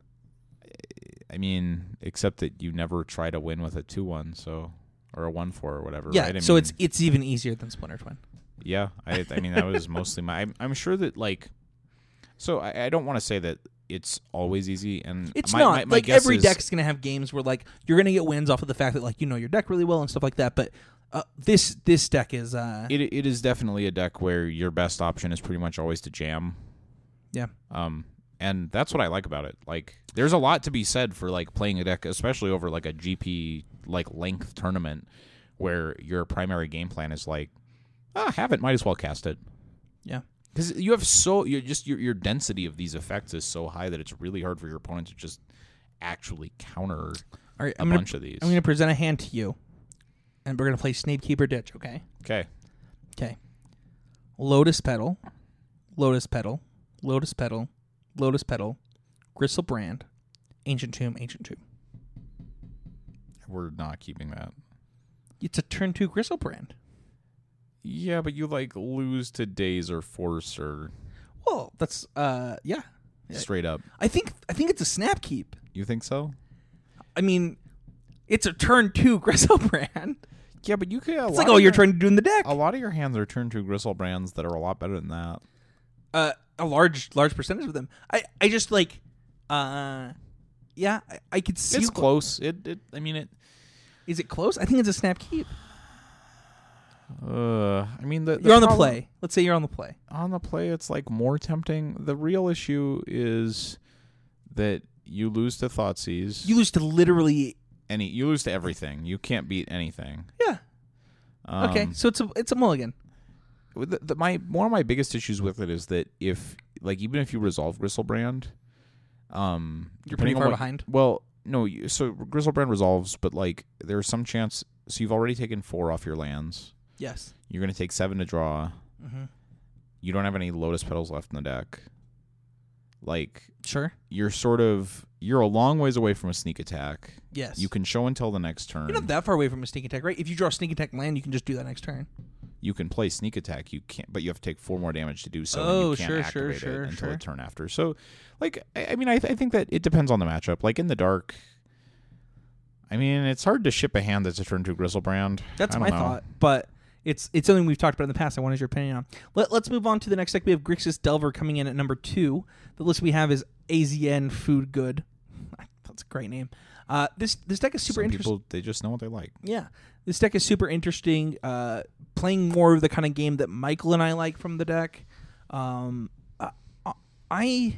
I mean, except that you never try to win with a two one, so or a one four or whatever. Yeah, right? I so mean, it's it's even easier than Splinter Twin. Yeah, I, I mean, that was mostly my... I'm, I'm sure that, like... So I, I don't want to say that it's always easy, and It's my, not. My, my like, guess every is, deck's going to have games where, like, you're going to get wins off of the fact that, like, you know your deck really well and stuff like that, but uh, this this deck is... Uh, It it is definitely a deck where your best option is pretty much always to jam. yeah. Um, and that's what I like about it. Like, there's a lot to be said for, like, playing a deck, especially over, like, a G P, like, length tournament, where your primary game plan is, like, ah, have it, might as well cast it. Yeah. Because you have so you're just your your density of these effects is so high that it's really hard for your opponent to just actually counter All right, a I'm gonna, bunch of these. I'm going to present a hand to you, and we're going to play Snapekeeper Ditch, okay? Okay. Okay. Lotus Petal, Lotus Petal, Lotus Petal, Lotus Petal, Gristlebrand, Ancient Tomb, Ancient Tomb. We're not keeping that. It's a turn two Gristlebrand. Yeah, but you like lose to Daze or Force or Well, that's uh yeah. straight up. I think I think it's a snap keep. You think so? I mean, it's a turn two Gristlebrand. Yeah, but you could. A It's lot like of all you're your- trying to do in the deck. A lot of your hands are turn to Gristlebrand's that are a lot better than that. Uh, a large large percentage of them. I I just like, uh, yeah, I, I could see. It's close. It. it I mean it. Is it close? I think it's a snap keep. Uh, I mean the, the You're on the problem- play. Let's say you're on the play. On the play, it's like more tempting. The real issue is that you lose to Thoughtseize. You lose to literally. any. You lose to everything. You can't beat anything. Yeah. Um, Okay. So it's a it's a mulligan. The, the, my one of my biggest issues with it is that if like even if you resolve Gristlebrand, um, You're pretty depending on far what- behind. Well, no. You, so Gristlebrand resolves, but like there's some chance. So you've already taken four off your lands. Yes. You're going to take seven to draw. Mm-hmm. You don't have any Lotus Petals left in the deck. Like Sure. you're sort of you're a long ways away from a sneak attack. Yes. You can show until the next turn. You're not that far away from a sneak attack, right? If you draw a sneak attack land, you can just do that next turn. You can play sneak attack. You can't, but you have to take four more damage to do so. and Oh, you can't sure, sure, activate sure, it until sure. the turn after. So, like, I, I mean, I, th- I think that it depends on the matchup. Like in the dark, I mean, it's hard to ship a hand that's a turn two Gristlebrand. That's I my don't know. thought, but it's it's something we've talked about in the past. I wanted your opinion on. Let, let's move on to the next deck. We have Grixis Delver coming in at number two. The list we have is A Z N Food Good. That's a great name. Uh, this this deck is super Some interesting. people they just know what they like. Yeah, this deck is super interesting. Uh, playing more of the kind of game that Michael and I like from the deck. Um, uh, I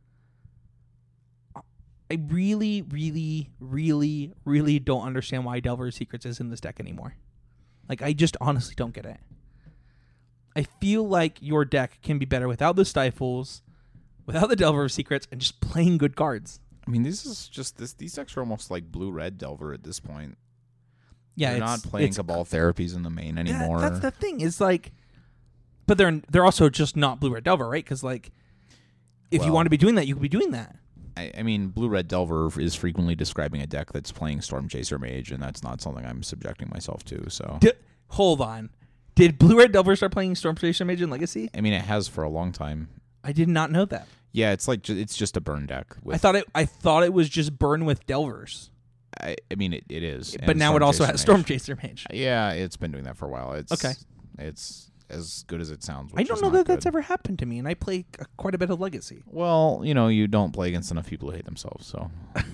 I really, really, really, really don't understand why Delver's Secrets is in this deck anymore. Like, I just honestly don't get it. I feel like your deck can be better without the Stifles, without the Delver of Secrets, and just playing good cards. I mean, this is just this. These decks are almost like blue red Delver at this point. Yeah, they're it's, not playing it's, Cabal Therapies in the main anymore. That, that's the thing. Is like, but they're they're also just not blue red Delver, right? Because like, if you Well- want to be doing that, you could be doing that. I, I mean, blue red Delver is frequently describing a deck that's playing Storm Chaser Mage, and that's not something I'm subjecting myself to. So D- hold on, Did Blue Red Delver start playing Storm Chaser Mage in Legacy? I mean, it has for a long time. I did not know that. Yeah, it's like ju- it's just a burn deck. With, I thought it. I thought it was just burn with Delvers. I, I mean, it, it is. But and now Storm it also Chaser has Mage. Storm Chaser Mage. Yeah, it's been doing that for a while. It's Okay. It's as good as it sounds. I Which don't is know not that good. that's ever happened to me, and I play uh, quite a bit of Legacy. Well, you know, you don't play against enough people who hate themselves, so.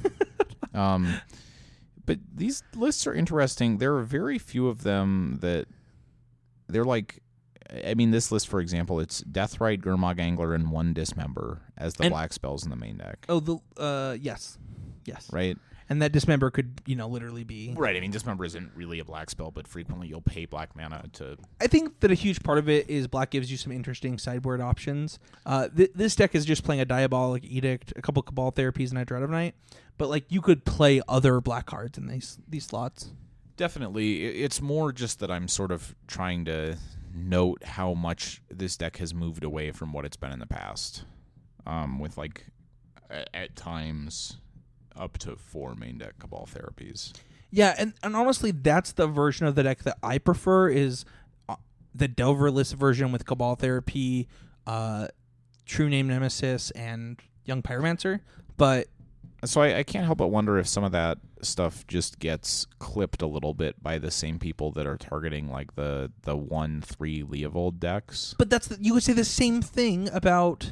um, but these lists are interesting. There are very few of them that they're like. I mean, this list, for example, it's Deathrite, Gurmag Angler, and one Dismember as the And- black spells in the main deck. Oh, the uh, yes, yes, Right? and that Dismember could, you know, literally be. Right. I mean, Dismember isn't really a black spell, but frequently you'll pay black mana to. I think that a huge part of it is black gives you some interesting sideboard options. Uh, th- this deck is just playing a Diabolic Edict, a couple Cabal Therapies, and a Dread of Night, but like you could play other black cards in these these slots. Definitely. I- It's more just that I'm sort of trying to note how much this deck has moved away from what it's been in the past. Um, with like, a- at times, up to four main deck Cabal Therapies. Yeah, and, and honestly, that's the version of the deck that I prefer is uh, the Delverless version with Cabal Therapy, uh, True Name Nemesis, and Young Pyromancer. But So I, I can't help but wonder if some of that stuff just gets clipped a little bit by the same people that are targeting like the the one three Leovold decks. but that's the, you could say the same thing about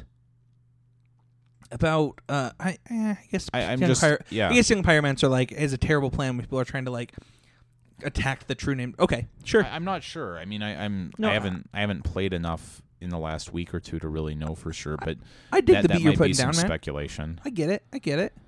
about uh I eh, I guess I, I'm Young just Pyro- yeah. I guess Young Pyromancer like is a terrible plan when people are trying to like attack the True Name. Okay, sure. I, I'm not sure. I mean, I, I'm No, I haven't I haven't played enough in the last week or two to really know for sure. But I dig that, the that beat you're might putting be some down, man. speculation. I get it. I get it.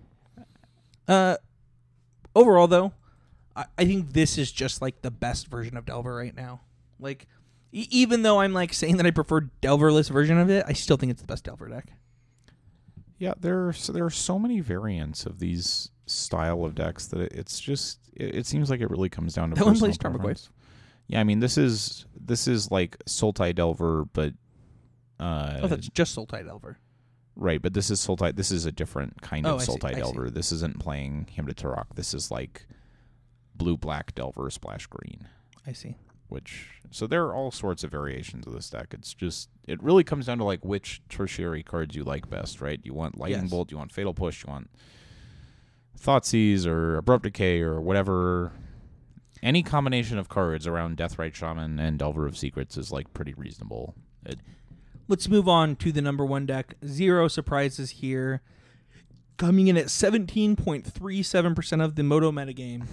Uh, overall, though, I, I think this is just like the best version of Delver right now. Like, e- even though I'm like saying that I prefer Delverless version of it, I still think it's the best Delver deck. Yeah, there's there are so many variants of these style of decks that it's just it, it seems like it really comes down to That one personal plays Tarmogoyf. preference. Yeah, I mean this is this is like Sultai Delver, but uh, Oh, that's just Sultai Delver. right. But this is Sultai. This is a different kind Oh, of I see, Sultai I see. Delver. This isn't playing Hymn to Turok. This is like blue black Delver splash green. I see. Which so there are all sorts of variations of this deck. It's just it really comes down to like which tertiary cards you like best, right? You want Lightning Yes. Bolt, you want Fatal Push, you want Thoughtseize or Abrupt Decay or whatever. Any combination of cards around Deathrite Shaman and Delver of Secrets is like pretty reasonable. It, Let's move on to the number one deck. Zero surprises here. Coming in at seventeen point three seven percent of the Moto metagame.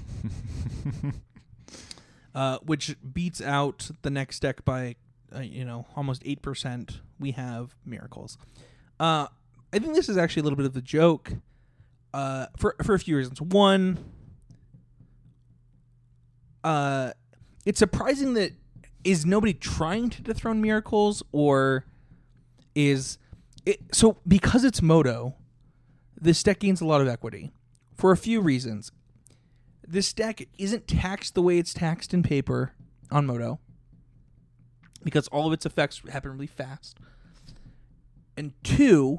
uh, which beats out the next deck by, uh, you know, almost eight percent. We have Miracles. Uh, I think this is actually a little bit of a joke uh, for, for a few reasons. One, uh, it's surprising that is nobody trying to dethrone Miracles, or is it so because it's Moto, this deck gains a lot of equity for a few reasons. This deck isn't taxed the way it's taxed in paper on Moto because all of its effects happen really fast. And two,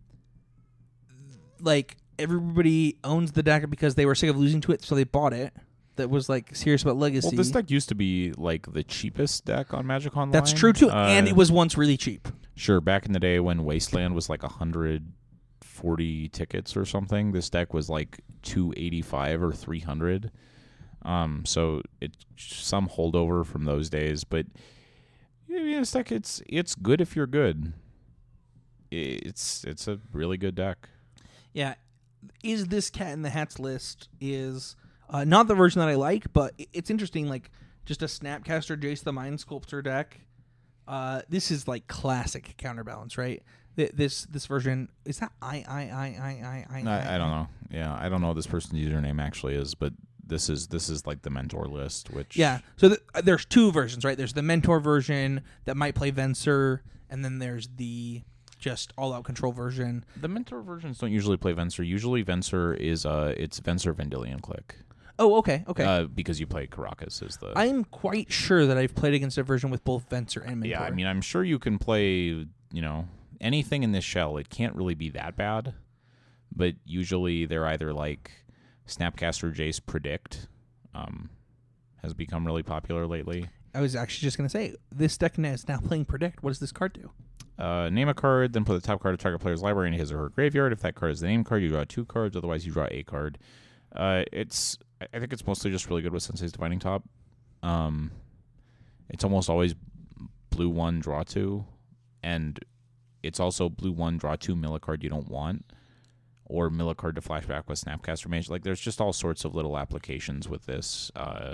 like everybody owns the deck because they were sick of losing to it, so they bought it. That was like serious about Legacy. well, this deck used to be like the cheapest deck on Magic Online. That's true too, Uh, and it was once really cheap. Sure, back in the day when Wasteland was like one hundred forty tickets or something, this deck was like two eighty-five or three hundred. Um, so it's some holdover from those days, but yeah, yeah, this deck it's it's good if you're good. It's it's a really good deck. Yeah, is this Cat in the Hats list is uh, not the version that I like, but i- it's interesting. Like just a Snapcaster Jace the Mind Sculptor deck. Uh, this is like classic counterbalance, right? Th- This this version is that I I I I I I. I, I don't know. Yeah, I don't know what this person's username actually is, but this is this is like the mentor list, which Yeah, so th- there's two versions, right? There's the Mentor version that might play Venser, and then there's the just all-out control version. the mentor versions don't usually play Venser. Usually Venser is uh it's Venser Vendilion Click. Oh, okay, okay. Uh, because you play Caracas as the I'm quite sure that I've played against a version with both Venser and Mentor. Yeah, I mean, I'm sure you can play, you know, anything in this shell. It can't really be that bad, but usually they're either like Snapcaster Jace Predict um, has become really popular lately. I was actually just going to say, this deck is now playing Predict. What does this card do? Uh, name a card, then put the top card of target player's library in his or her graveyard. If that card is the name card, you draw two cards. Otherwise, you draw a card. Uh, it's I think it's mostly just really good with Sensei's Divining Top. Um, it's almost always blue one, draw two, and it's also blue one, draw two, mill a card you don't want, or mill a card to flashback with Snapcaster Mage. Like, there's just all sorts of little applications with this. Uh,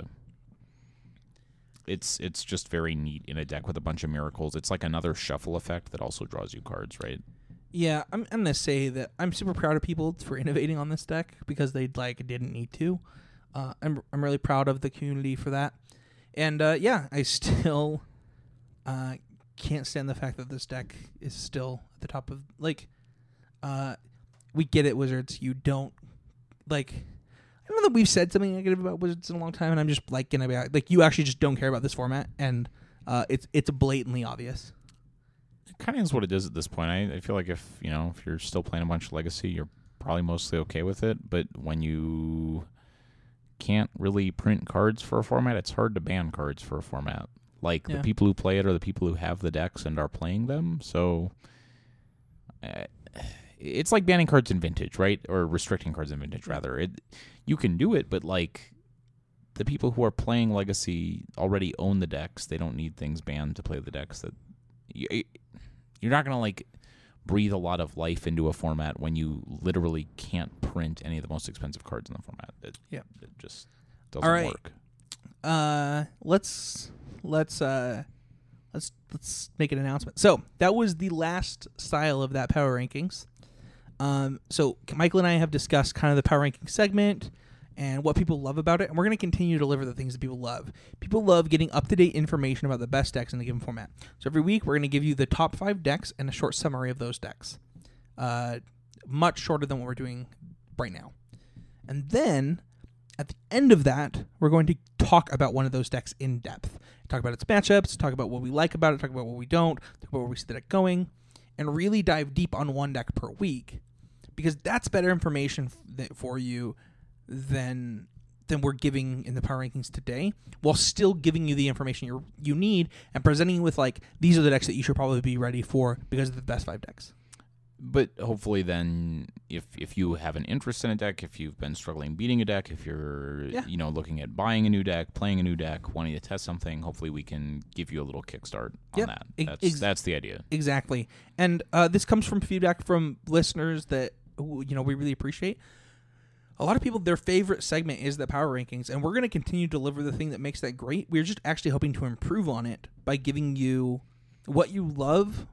It's it's just very neat in a deck with a bunch of miracles. It's like another shuffle effect that also draws you cards, right? Yeah, I'm, I'm going to say that I'm super proud of people for innovating on this deck because they like didn't need to. Uh, I'm I'm really proud of the community for that. And uh, yeah, I still uh, can't stand the fact that this deck is still at the top of, like, uh, we get it, Wizards. You don't, like... I don't know that we've said something negative about Wizards in a long time, and I'm just like gonna be like, you actually just don't care about this format, and uh, it's it's blatantly obvious. It kind of is what it is at this point. I, I feel like if you know if you're still playing a bunch of Legacy, you're probably mostly okay with it. But when you can't really print cards for a format, it's hard to ban cards for a format. Like Yeah. the people who play it are the people who have the decks and are playing them. So. Uh, It's like banning cards in Vintage, right? Or restricting cards in Vintage, rather. It, you can do it, but like the people who are playing Legacy already own the decks. They don't need things banned to play the decks. That you, you're not gonna like breathe a lot of life into a format when you literally can't print any of the most expensive cards in the format. It, Yeah. it just doesn't All right. work. Uh, let's let's uh, let's let's make an announcement. So that was the last style of that power rankings. Um, so Michael and I have discussed kind of the power ranking segment and what people love about it, and we're going to continue to deliver the things that people love. People love getting up-to-date information about the best decks in a given format. So every week, we're going to give you the top five decks and a short summary of those decks. Uh, much shorter than what we're doing right now. And then, at the end of that, we're going to talk about one of those decks in depth. Talk about its matchups, talk about what we like about it, talk about what we don't, talk about where we see the deck going, and really dive deep on one deck per week. Because that's better information for you than than we're giving in the power rankings today, while still giving you the information you you need and presenting you with, like, these are the decks that you should probably be ready for because of the best five decks. But hopefully then, if if you have an interest in a deck, if you've been struggling beating a deck, if you're Yeah. you know looking at buying a new deck, playing a new deck, wanting to test something, hopefully we can give you a little kickstart on Yep. that. Ex- That's ex- that's the idea. Exactly. And uh, this comes from feedback from listeners that, you know, we really appreciate. A lot of people, their favorite segment is the power rankings, and we're going to continue to deliver the thing that makes that great. We're just actually hoping to improve on it by giving you what you love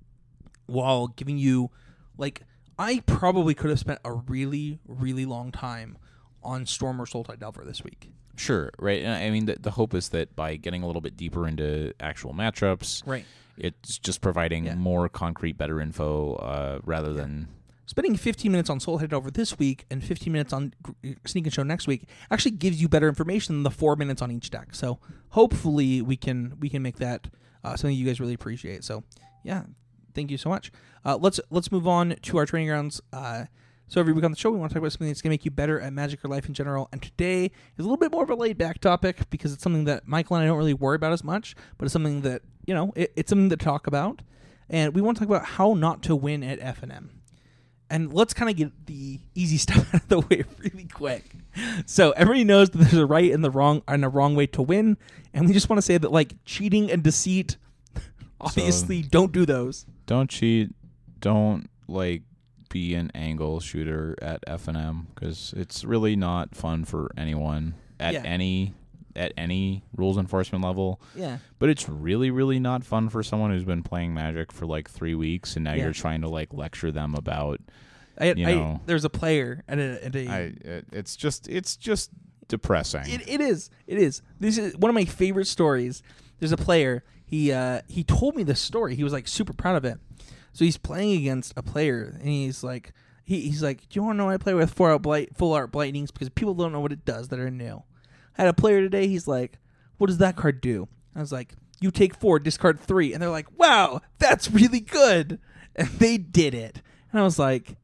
while giving you, like, I probably could have spent a really, really long time on Storm or Sultai Delver this week. Sure, right. And I mean, the, the hope is that by getting a little bit deeper into actual matchups, Right. it's just providing Yeah. more concrete, better info uh, rather than... Spending fifteen minutes on Soul Head over this week and fifteen minutes on Sneak and Show next week actually gives you better information than the four minutes on each deck. So hopefully we can we can make that uh, something you guys really appreciate. So yeah, thank you so much. Uh, let's let's move on to our training grounds. Uh, so every week on the show, we want to talk about something that's going to make you better at Magic or life in general. And today is a little bit more of a laid back topic because it's something that Michael and I don't really worry about as much, but it's something that, you know, it, it's something to talk about. And we want to talk about how not to win at F N M. And let's kind of get the easy stuff out of the way really quick. So everybody knows that there's a right and the wrong and a wrong way to win, and we just want to say that, like, cheating and deceit, obviously, so, don't do those. Don't cheat. Don't like be an angle shooter at F N M because it's really not fun for anyone at Yeah. any at any rules enforcement level. Yeah. But it's really, really not fun for someone who's been playing Magic for like three weeks and now Yeah. you're trying to like lecture them about. I, you I, know, there's a player at a, at a I, it, it's just it's just depressing. It, it is. It is. This is one of my favorite stories. There's a player. He uh, he told me this story. He was like super proud of it. So he's playing against a player, and he's like, he, he's like, do you want to know why I play with four out blight, full art blightnings? Because people don't know what it does that are new. I had a player today. He's like, what does that card do? I was like, you take four, discard three, and they're like, wow, that's really good, and they did it. And I was like,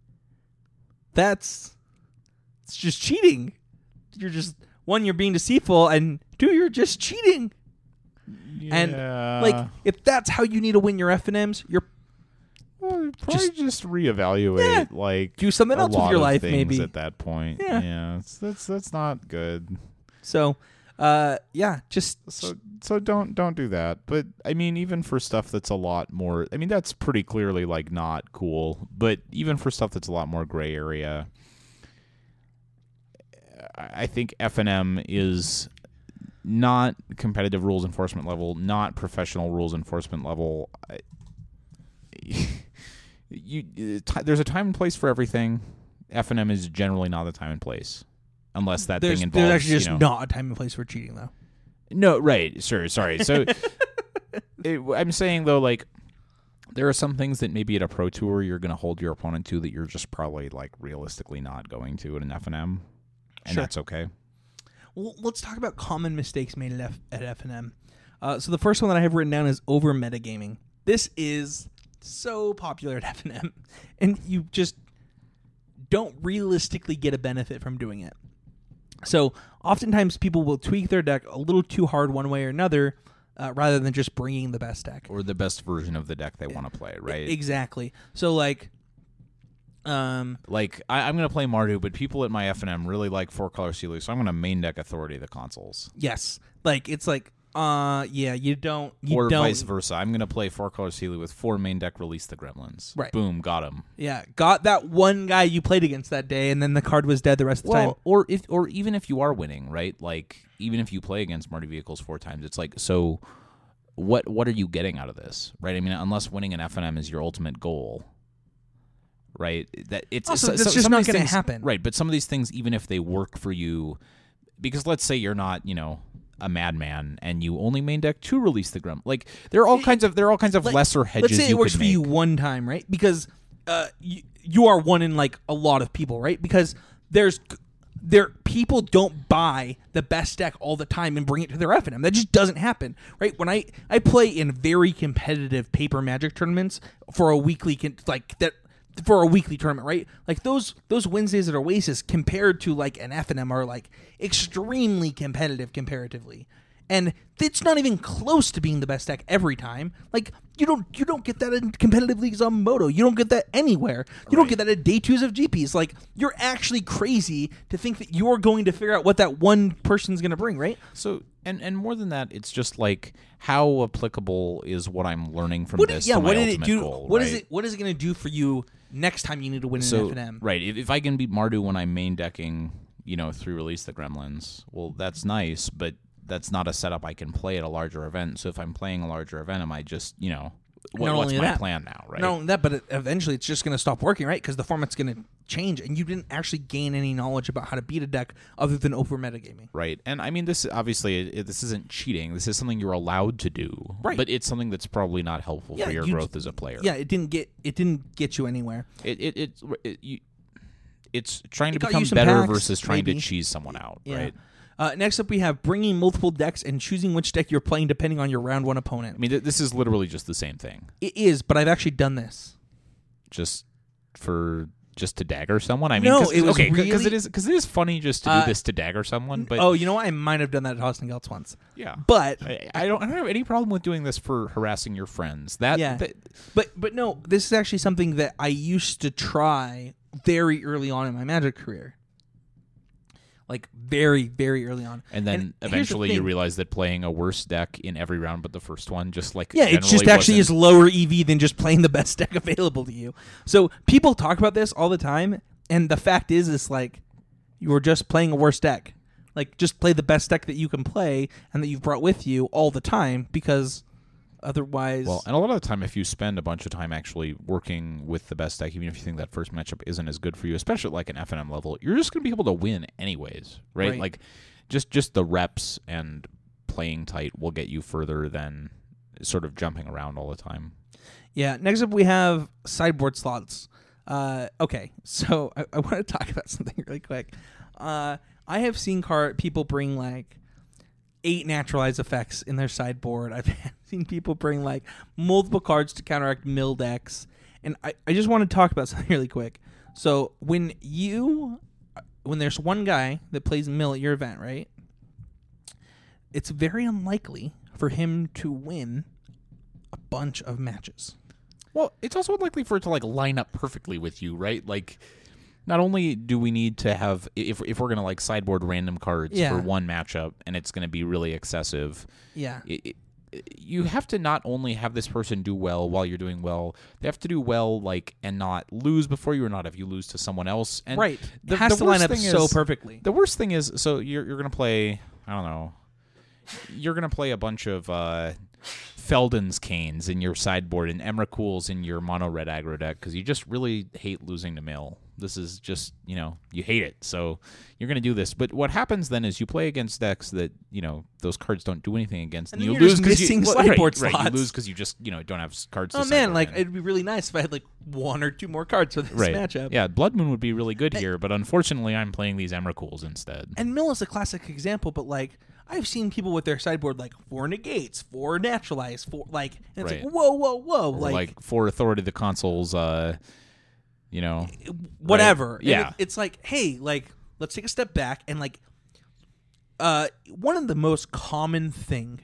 that's it's just cheating. You're just, one, you're being deceitful, and two, you're just cheating. And Yeah. like, if that's how you need to win your F N Ms, you're Well, probably just- just, reevaluate Yeah. like do something a else with lot your of life, things maybe. at that point. Yeah. Yeah, it's, that's that's not good. So, uh, yeah, just So so don't don't do that. But I mean, even for stuff that's a lot more, I mean, that's pretty clearly like not cool. But even for stuff that's a lot more gray area, I I think F N M is not competitive rules enforcement level, not professional rules enforcement level. I- you, t- there's a time and place for everything. F N M is generally not the time and place, unless that there's, thing involves. there's actually just you know, not a time and place for cheating, though. no, right. Sure. Sorry. So it, I'm saying, though, like, there are some things that maybe at a pro tour you're going to hold your opponent to that you're just probably, like, realistically not going to at an F N M. And Sure. that's okay. Well, let's talk about common mistakes made at, F- at F N M. Uh, so the first one that I have written down is over metagaming. This is so popular at F N M, and you just don't realistically get a benefit from doing it. So oftentimes people will tweak their deck a little too hard one way or another, uh, rather than just bringing the best deck. Or the best version of the deck they want to play, right? Exactly. So like, um, Like, I, I'm going to play Mardu, but people at my F N M really like four-color Sealy, so I'm going to main deck Authority of the Consuls. yes, like it's like, uh, yeah, you don't, you or don't, vice versa. I'm going to play four-color Sealy with four main deck Release the Gremlins. Right. Boom, got him. yeah, got that one guy you played against that day, and then the card was dead the rest of the time. Well, or if, or even if you are winning, right? Like, even if you play against Mardu Vehicles four times, it's like, so what? What are you getting out of this, right? I mean, unless winning an F N M is your ultimate goal, right? That it's Also, so- that's so- just some not of these gonna things- happen. right? But some of these things, even if they work for you, because let's say you're not, you know, a madman and you only main deck to Release the Gremlin, like there are all It- kinds of there are all kinds of Like, lesser hedges. Let's say you it works could for you make. one time, right? Because uh, you, you are one in like a lot of people, right? Because there's there people don't buy the best deck all the time and bring it to their F N M. That just doesn't happen, right? When I I play in very competitive paper Magic tournaments for a weekly con- like that. For a weekly tournament, right? Like those those Wednesdays at Oasis compared to like an F N M are like extremely competitive comparatively. And it's not even close to being the best deck every time. Like you don't you don't get that in competitive leagues on Moto. You don't get that anywhere. You don't Right. get that at day twos of G Ps. Like you're actually crazy to think that you're going to figure out what that one person's going to bring, right? So and and more than that, it's just like how applicable is what I'm learning from What this? yeah, to what my did it ultimate do? Goal, What right? is it what is it going to do for you next time you need to win So an F N M? right, if, if I can beat Mardu when I'm main decking, you know, through Release the Gremlins, well, that's nice, but that's not a setup I can play at a larger event. So if I'm playing a larger event, am I just, you know, what, Not what's only my that- plan now, right? Not only that, but it, eventually it's just going to stop working, right? Because the format's going to change, and you didn't actually gain any knowledge about how to beat a deck other than over metagaming. Right, and I mean, this obviously it, this isn't cheating. This is something you're allowed to do, Right. But it's something that's probably not helpful Yeah, for your you- growth as a player. Yeah, it didn't get it didn't get you anywhere. it it, it, it you, it's trying It to got become you some better packs, versus trying maybe. to cheese someone out, Yeah. right? Uh, next up, we have bringing multiple decks and choosing which deck you're playing depending on your round one opponent. I mean, th- this is literally just the same thing, It is, but I've actually done this. just for just to dagger someone. I mean, No, 'cause- it was okay because really- it is because it is funny just to do Uh, this to dagger someone, but oh, you know what? I might have done that at Hosting Gelts once, yeah, but I, I don't I don't have any problem with doing this for harassing your friends. That, Yeah. that but but no, this is actually something that I used to try very early on in my Magic career. Like very, very early on. and then here's the eventually you thing. realize that playing a worse deck in every round but the first one just like Yeah, it just generally actually is wasn't- lower E V than just playing the best deck available to you. So people talk about this all the time, and the fact is, is like you're just playing a worse deck. Like just play the best deck that you can play and that you've brought with you all the time, because otherwise, Well, and a lot of the time, if you spend a bunch of time actually working with the best deck, even if you think that first matchup isn't as good for you, especially at like an F N M level, you're just going to be able to win anyways, right? Right. Like, just just the reps and playing tight will get you further than sort of jumping around all the time. yeah. Next up, we have sideboard slots. Uh, okay, so I, I want to talk about something really quick. Uh, I have seen card people bring like eight naturalized effects in their sideboard. I've seen people bring like multiple cards to counteract mill decks. And I, I just want to talk about something really quick. So when you when there's one guy that plays mill at your event, right? It's very unlikely for him to win a bunch of matches. Well, it's also unlikely for it to like line up perfectly with you, right? Like, not only do we need to have if if we're gonna like sideboard random cards Yeah. for one matchup, and it's gonna be really excessive. Yeah. It, it, you have to not only have this person do well while you're doing well, they have to do well, like, and not lose before you, or not if you lose to someone else. And right. The, it has the to line worst up thing so is- perfectly. The worst thing is, so you're you're gonna play, I don't know, you're gonna play a bunch of uh, Felden's Canes in your sideboard and Emrakul's in your mono red aggro deck because you just really hate losing to Mill. This is just, you know, you hate it, so you're gonna do this. But what happens then is you play against decks that, you know, those cards don't do anything against, And and, then you you're lose just because you missing well, sideboard right, right, slots. you lose because you just, you know, don't have s- cards. Oh to man, sideboard like in. it'd be really nice if I had like one or two more cards for this right. matchup. Yeah, Blood Moon would be really good here, but unfortunately, I'm playing these Emrakul's instead. And Mill is a classic example, but like I've seen people with their sideboard like four negates, four naturalize, four like, and it's Right. like whoa, whoa, whoa, Or like, like for Authority of the Consoles, uh, you know, whatever. right. And Yeah. it- it's like, hey, like let's take a step back and like, uh, one of the most common thing,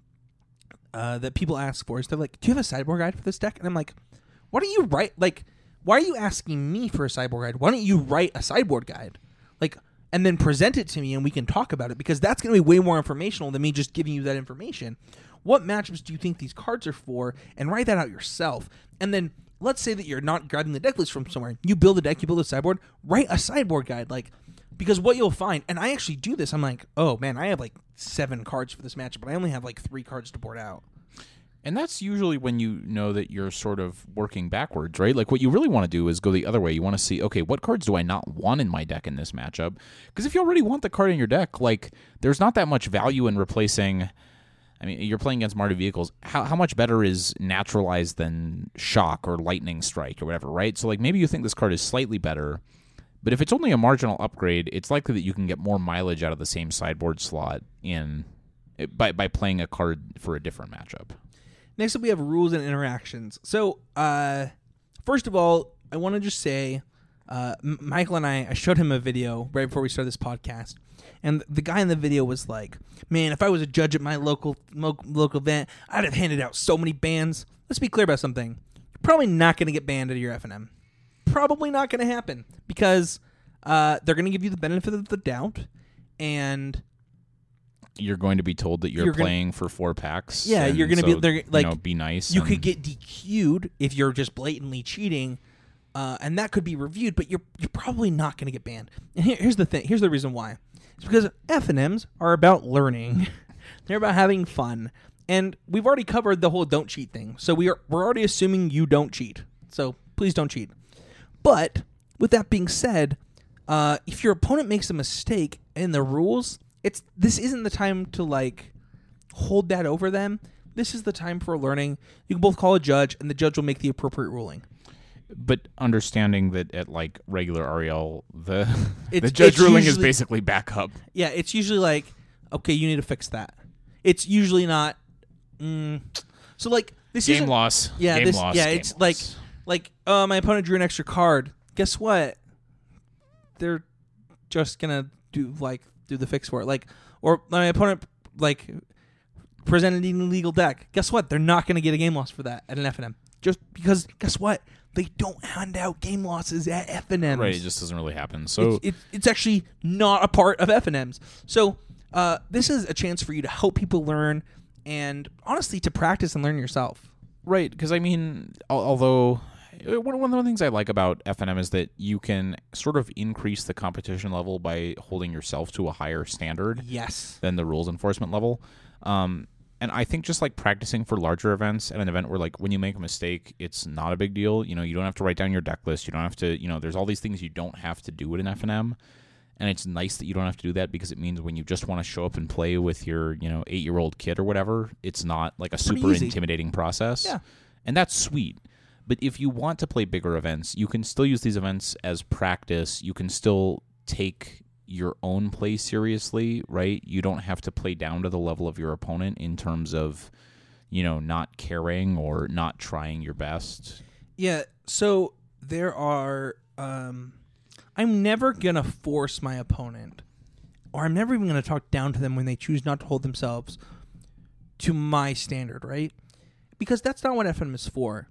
uh, that people ask for is they're like, do you have a sideboard guide for this deck? And I'm like, why don't you write like, why are you asking me for a sideboard guide? Why don't you write a sideboard guide, like, and then present it to me and we can talk about it, because that's going to be way more informational than me just giving you that information. What matchups do you think these cards are for? And write that out yourself. And then let's say that you're not grabbing the deck list from somewhere. You build a deck, you build a sideboard, write a sideboard guide. Like, because what you'll find, and I actually do this, I'm like, oh man, I have like seven cards for this matchup, but I only have like three cards to board out. And that's usually when you know that you're sort of working backwards, right? Like what you really want to do is go the other way. You want to see, okay, what cards do I not want in my deck in this matchup? Because if you already want the card in your deck, like there's not that much value in replacing. I mean, you're playing against Mardu vehicles. How how much better is Naturalized than Shock or Lightning Strike or whatever, right? So like maybe you think this card is slightly better, but if it's only a marginal upgrade, it's likely that you can get more mileage out of the same sideboard slot in by by playing a card for a different matchup. Next up, we have rules and interactions. So, uh, first of all, I want to just say, uh, M- Michael and I, I showed him a video right before we started this podcast, and the guy in the video was like, "Man, if I was a judge at my local mo- local event, I'd have handed out so many bans." Let's be clear about something: you're probably not going to get banned out of your F N M. Probably not going to happen because uh, they're going to give you the benefit of the doubt, and You're going to be told that you're, You're gonna- playing for four packs. Yeah, and you're gonna be- so, they're, like, you know, be nice. you and- could get D Q'd if you're just blatantly cheating, uh, and that could be reviewed, but you're you're probably not going to get banned. And here, here's the thing. Here's the reason why. It's because F N Ms are about learning. They're about having fun. And we've already covered the whole don't cheat thing. So we are we're already assuming you don't cheat. So please don't cheat. But with that being said, uh, if your opponent makes a mistake in the rules, it's this isn't the time to like hold that over them. This is the time for learning. You can both call a judge, and the judge will make the appropriate ruling. But understanding that at like regular R E L, the the It's- judge it's ruling is usually- basically backup. Yeah, it's usually like, okay, you need to fix that. It's usually not. Mm, so like this Game isn't- loss. Yeah, Game this, loss. yeah, game it's loss. like like uh, my opponent drew an extra card. Guess what? They're just gonna do like do the fix for it. Like, or my opponent like presented an illegal deck. Guess what? They're not gonna get a game loss for that at an F N M. Just because, guess what? They don't hand out game losses at F N Ms. right. It just doesn't really happen. So It's, it, it's actually not a part of F N Ms. So uh, this is a chance for you to help people learn and honestly to practice and learn yourself. right, because I mean, al- although uh, one one of the things I like about F N M is that you can sort of increase the competition level by holding yourself to a higher standard Yes. than the rules enforcement level. Um, and I think just like practicing for larger events at an event where like when you make a mistake, it's not a big deal. You know, you don't have to write down your deck list. You don't have to, you know, there's all these things you don't have to do at an F N M. And it's nice that you don't have to do that because it means when you just want to show up and play with your, you know, eight-year-old kid or whatever, it's not like a Pretty super easy. intimidating process. Yeah. And that's sweet. But if you want to play bigger events, you can still use these events as practice. You can still take your own play seriously, right? You don't have to play down to the level of your opponent in terms of, you know, not caring or not trying your best. Yeah. So there are. Um, I'm never gonna force my opponent, or I'm never even gonna talk down to them when they choose not to hold themselves to my standard, right? Because that's not what F N M is for.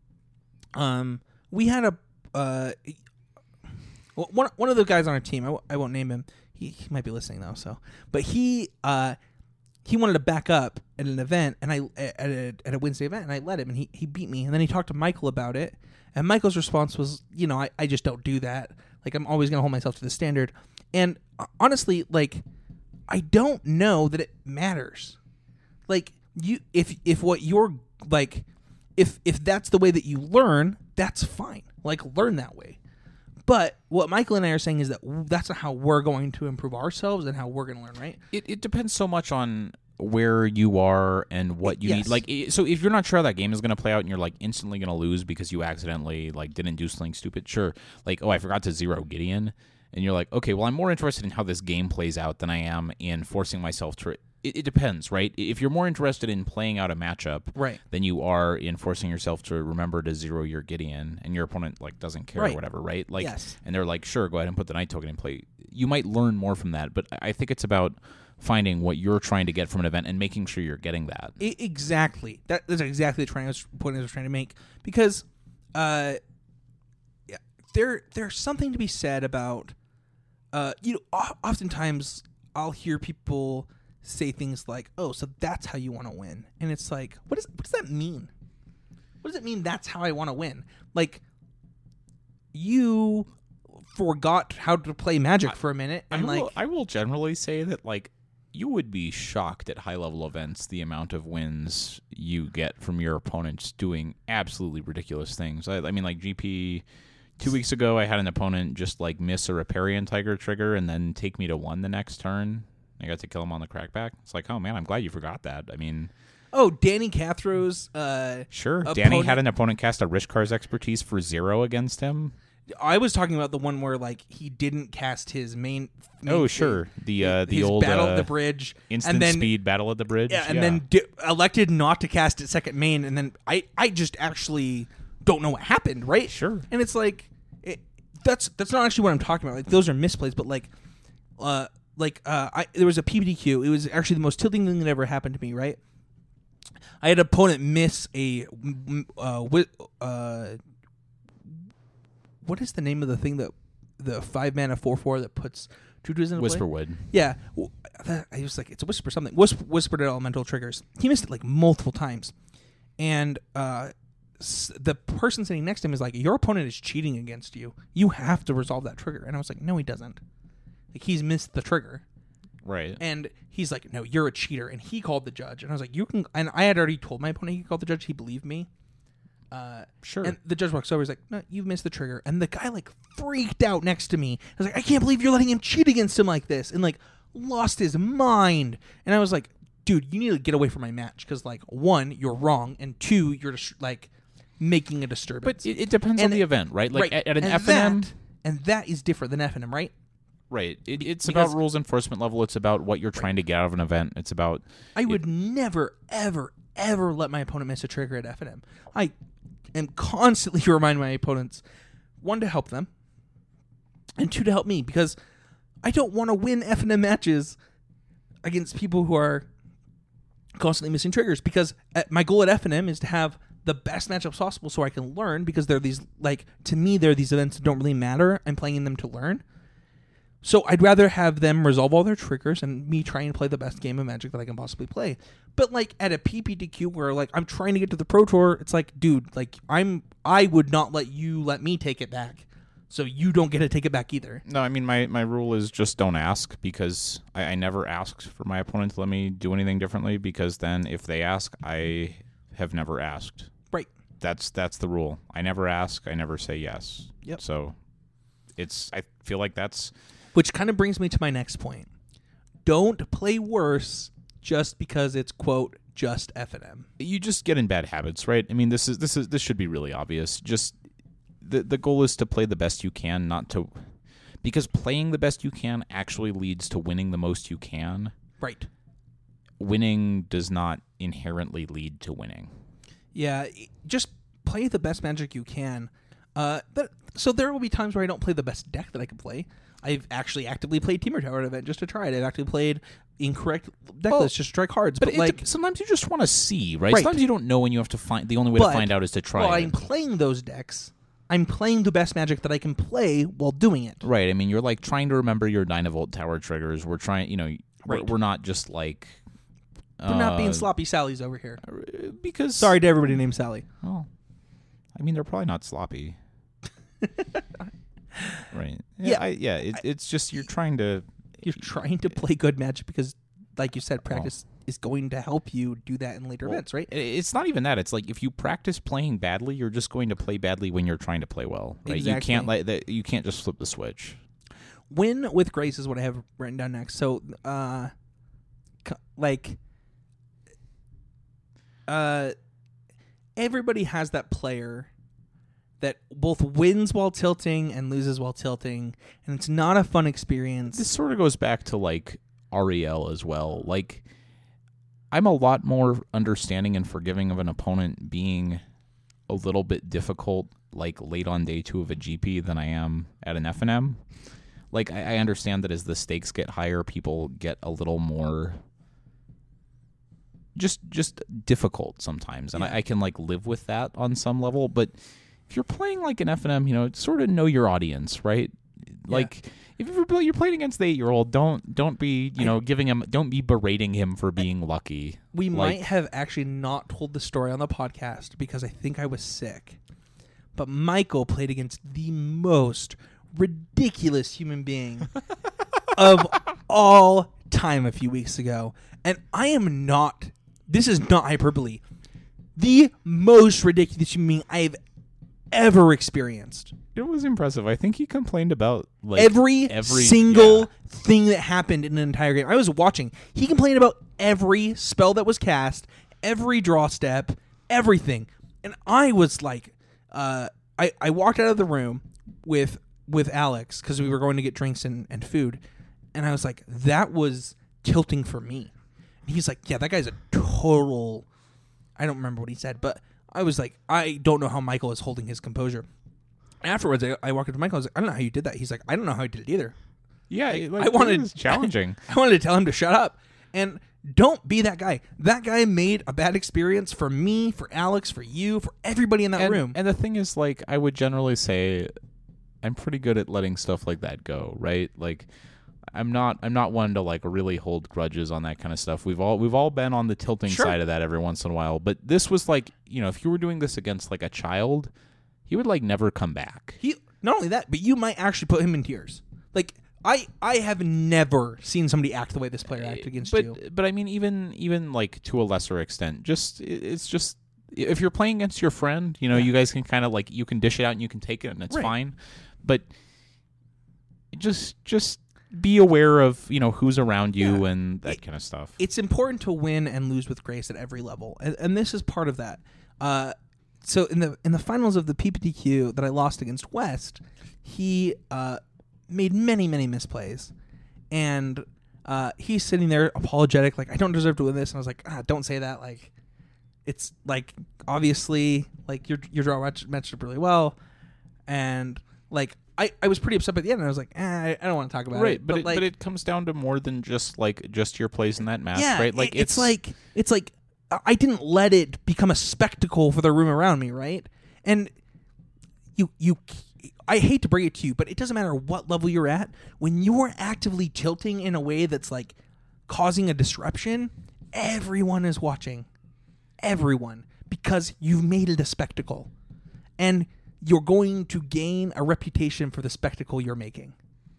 Um, we had a uh, well, one one of the guys on our team. I, w- I won't name him. He, he might be listening though. So, but he uh, he wanted to back up at an event, and I at a, at a Wednesday event, and I let him, and he, he beat me. And then he talked to Michael about it, and Michael's response was, you know, I, I just don't do that. Like, I'm always going to hold myself to the standard. And uh, honestly, like, I don't know that it matters. Like, you if if what you're like, if if that's the way that you learn, that's fine. Like, learn that way. But what Michael and I are saying is that that's not how we're going to improve ourselves and how we're going to learn, right? It it depends so much on where you are and what you Yes. need. Like, so if you're not sure how that game is going to play out and you're like instantly going to lose because you accidentally like didn't do something stupid, sure. Like, oh, I forgot to zero Gideon, and you're like, okay, well, I'm more interested in how this game plays out than I am in forcing myself to. It, it depends, right? If you're more interested in playing out a matchup, Right. than you are in forcing yourself to remember to zero your Gideon, and your opponent like doesn't care Right. or whatever, right? Like, Yes. and they're like, sure, go ahead and put the Knight token in play. You might learn more from that, but I think it's about finding what you're trying to get from an event and making sure you're getting that. I, exactly. That, that's exactly the trying, point I was trying to make. Because uh, yeah, there there's something to be said about, uh, you know, o- oftentimes I'll hear people say things like, oh, so that's how you want to win. And it's like, what, is, what does that mean? What does it mean that's how I want to win? Like, you forgot how to play Magic for a minute. And I like, will, I will generally say that, like, you would be shocked at high-level events the amount of wins you get from your opponents doing absolutely ridiculous things. I, I mean, like, G P... Two weeks ago, I had an opponent just, like, miss a Riparian Tiger trigger and then take me to one the next turn. I got to kill him on the crackback. It's like, oh, man, I'm glad you forgot that. I mean... oh, Danny Cathrow's uh, Sure. opponent- Danny had an opponent cast a Rishkar's Expertise for zero against him. I was talking about the one where like he didn't cast his main. main Oh, thing. sure. The uh, the his old battle uh, at the bridge, instant and then, speed battle at the bridge. Yeah, and then di- elected not to cast it second main, and then I I just actually don't know what happened, right? Sure. And it's like it, that's that's not actually what I'm talking about. Like those are misplays, but like, uh, like uh, I there was a P B D Q. It was actually the most tilting thing that ever happened to me, right? I had an opponent miss a uh, wi- uh what is the name of the thing that the five mana four four that puts two twos in play? Whisperwood. Yeah, w- I was like, it's a whisper something. Whisper, whispered elemental triggers. He missed it like multiple times, and uh, s- the person sitting next to him is like, "Your opponent is cheating against you. You have to resolve that trigger." And I was like, "No, he doesn't. Like he's missed the trigger." Right. And he's like, "No, you're a cheater." And he called the judge, and I was like, "You can." And I had already told my opponent he called the judge. He believed me. Uh, Sure. And the judge walks over. He's like, "No, you've missed the trigger." And the guy like freaked out next to me. I was like, "I can't believe you're letting him cheat against him like this," and like lost his mind. And I was like, "Dude, you need to get away from my match because like one, you're wrong, and two, you're just like making a disturbance." But it, it depends And- on the event, right? Like right. at, at an and F N M, that, and that is different than F N M, right? right? It, it's because- about rules enforcement level. It's about what you're trying to get out of an event. It's about I would never, ever, ever let my opponent miss a trigger at F N M. I am constantly reminding my opponents, one, to help them, and two, to help me, because I don't want to win F N M matches against people who are constantly missing triggers, because at, my goal at F N M is to have the best matchups possible so I can learn, because they're these, like, to me, they're these events that don't really matter. I'm playing in them to learn. So I'd rather have them resolve all their triggers and me trying to play the best game of Magic that I can possibly play. But like at a P P D Q where like I'm trying to get to the Pro Tour, it's like, dude, like I'm I would not let you let me take it back. So you don't get to take it back either. no. I mean, my, my rule is just don't ask, because I, I never asked for my opponent to let me do anything differently, because then if they ask, I have never asked. Right. That's that's the rule. I never ask. I never say yes. Yep. So it's I feel like that's Which kind of brings me to my next point. Don't play worse just because it's, quote, just F N M. you just get in bad habits, right? I mean, this is this is this should be really obvious. Just the the goal is to play the best you can, not to because playing the best you can actually leads to winning the most you can. Right. Winning does not inherently lead to winning. Yeah, just play the best Magic you can. Uh, but, so there will be times where I don't play the best deck that I can play. I've actually actively played Temur Tower event just to try it. I've actually played incorrect deck Well, lists just to try cards. But, But, it like, de- sometimes you just want to see, right? Right. Sometimes you don't know, and you have to find. The only way but to find out is to try while it. I'm playing those decks, I'm playing the best Magic that I can play while doing it. Right. I mean, you're like trying to remember your Dynavolt Tower triggers. We're trying, you know, we're, Right. we're not just like. We're not being uh, sloppy Sallies over here. Because Sorry to everybody named Sally. Oh, I mean, they're probably not sloppy. Right. Yeah. Yeah. I, yeah. It, it's just you're trying to. You're trying to play good Magic because, like you said, practice is going to help you do that in later Well, events, right? i- It's not even that. It's like if you practice playing badly, you're just going to play badly when you're trying to play well. Right. You Exactly. can't like that. You can't just flip the switch. Win with grace is what I have written down next. So, uh, c- like, uh, everybody has that player that both wins while tilting and loses while tilting, and it's not a fun experience. This sort of goes back to like Ariel as well. Like, I'm a lot more understanding and forgiving of an opponent being a little bit difficult, like late on day two of a G P, than I am at an F N M. Like, I, I understand that as the stakes get higher, people get a little more just just difficult sometimes, and Yeah. I, I can like live with that on some level. But if you're playing like an F N M, you know, sort of know your audience, right? Like, if you're play- you're playing against the eight year old, don't don't be you know giving him don't be berating him for being lucky. We Like- might have actually not told the story on the podcast because I think I was sick. But Michael played against the most ridiculous human being of all time a few weeks ago. And I am not, this is not hyperbole, the most ridiculous human being I have ever experienced. It was impressive. I think he complained about like every, every single yeah. thing that happened in an entire game. I was watching. He complained about every spell that was cast, every draw step, everything. And I was like, uh, I, I walked out of the room with with Alex because we were going to get drinks and, and food. And I was like, that was tilting for me. And he's like, yeah, that guy's a total, I don't remember what he said, but I was like, I don't know how Michael is holding his composure. Afterwards, I, I walked up to Michael. I was like, I don't know how you did that. He's like, I don't know how I did it either. Yeah, I- like, I wanted- it was challenging. I wanted to tell him to shut up. And don't be that guy. That guy made a bad experience for me, for Alex, for you, for everybody in that and, room. And the thing is, like, I would generally say I'm pretty good at letting stuff like that go, right? Like, I'm not I'm not one to like really hold grudges on that kind of stuff. We've all we've all been on the tilting Sure. side of that every once in a while. But this was like, you know, if you were doing this against like a child, he would like never come back. He not only that, but you might actually put him in tears. Like I I have never seen somebody act the way this player acted against but you. but I mean, even even like to a lesser extent, just it- it's just if you're playing against your friend, you know, Yeah. you guys can kind of like you can dish it out and you can take it and it's Right. fine. But just just be aware of you know who's around you Yeah. and that It- kind of stuff. It's important to win and lose with grace at every level, and, and this is part of that. Uh, so in the in the finals of the P P T Q that I lost against West, he uh, made many many misplays, and uh, he's sitting there apologetic, like I don't deserve to win this. And I was like, ah, don't say that. Like, it's like obviously like your your draw match, matched up really well, and like. I, I was pretty upset by the end, and I was like, eh, I, I don't want to talk about Right, it. but it, like, but it comes down to more than just like just your plays in that match, yeah, right? Like it- it's, like it's like I- I didn't let it become a spectacle for the room around me, right? And you you I hate to bring it to you, but it doesn't matter what level you're at. When you're actively tilting in a way that's like causing a disruption, everyone is watching. Everyone, because you've made it a spectacle. And you're going to gain a reputation for the spectacle you're making.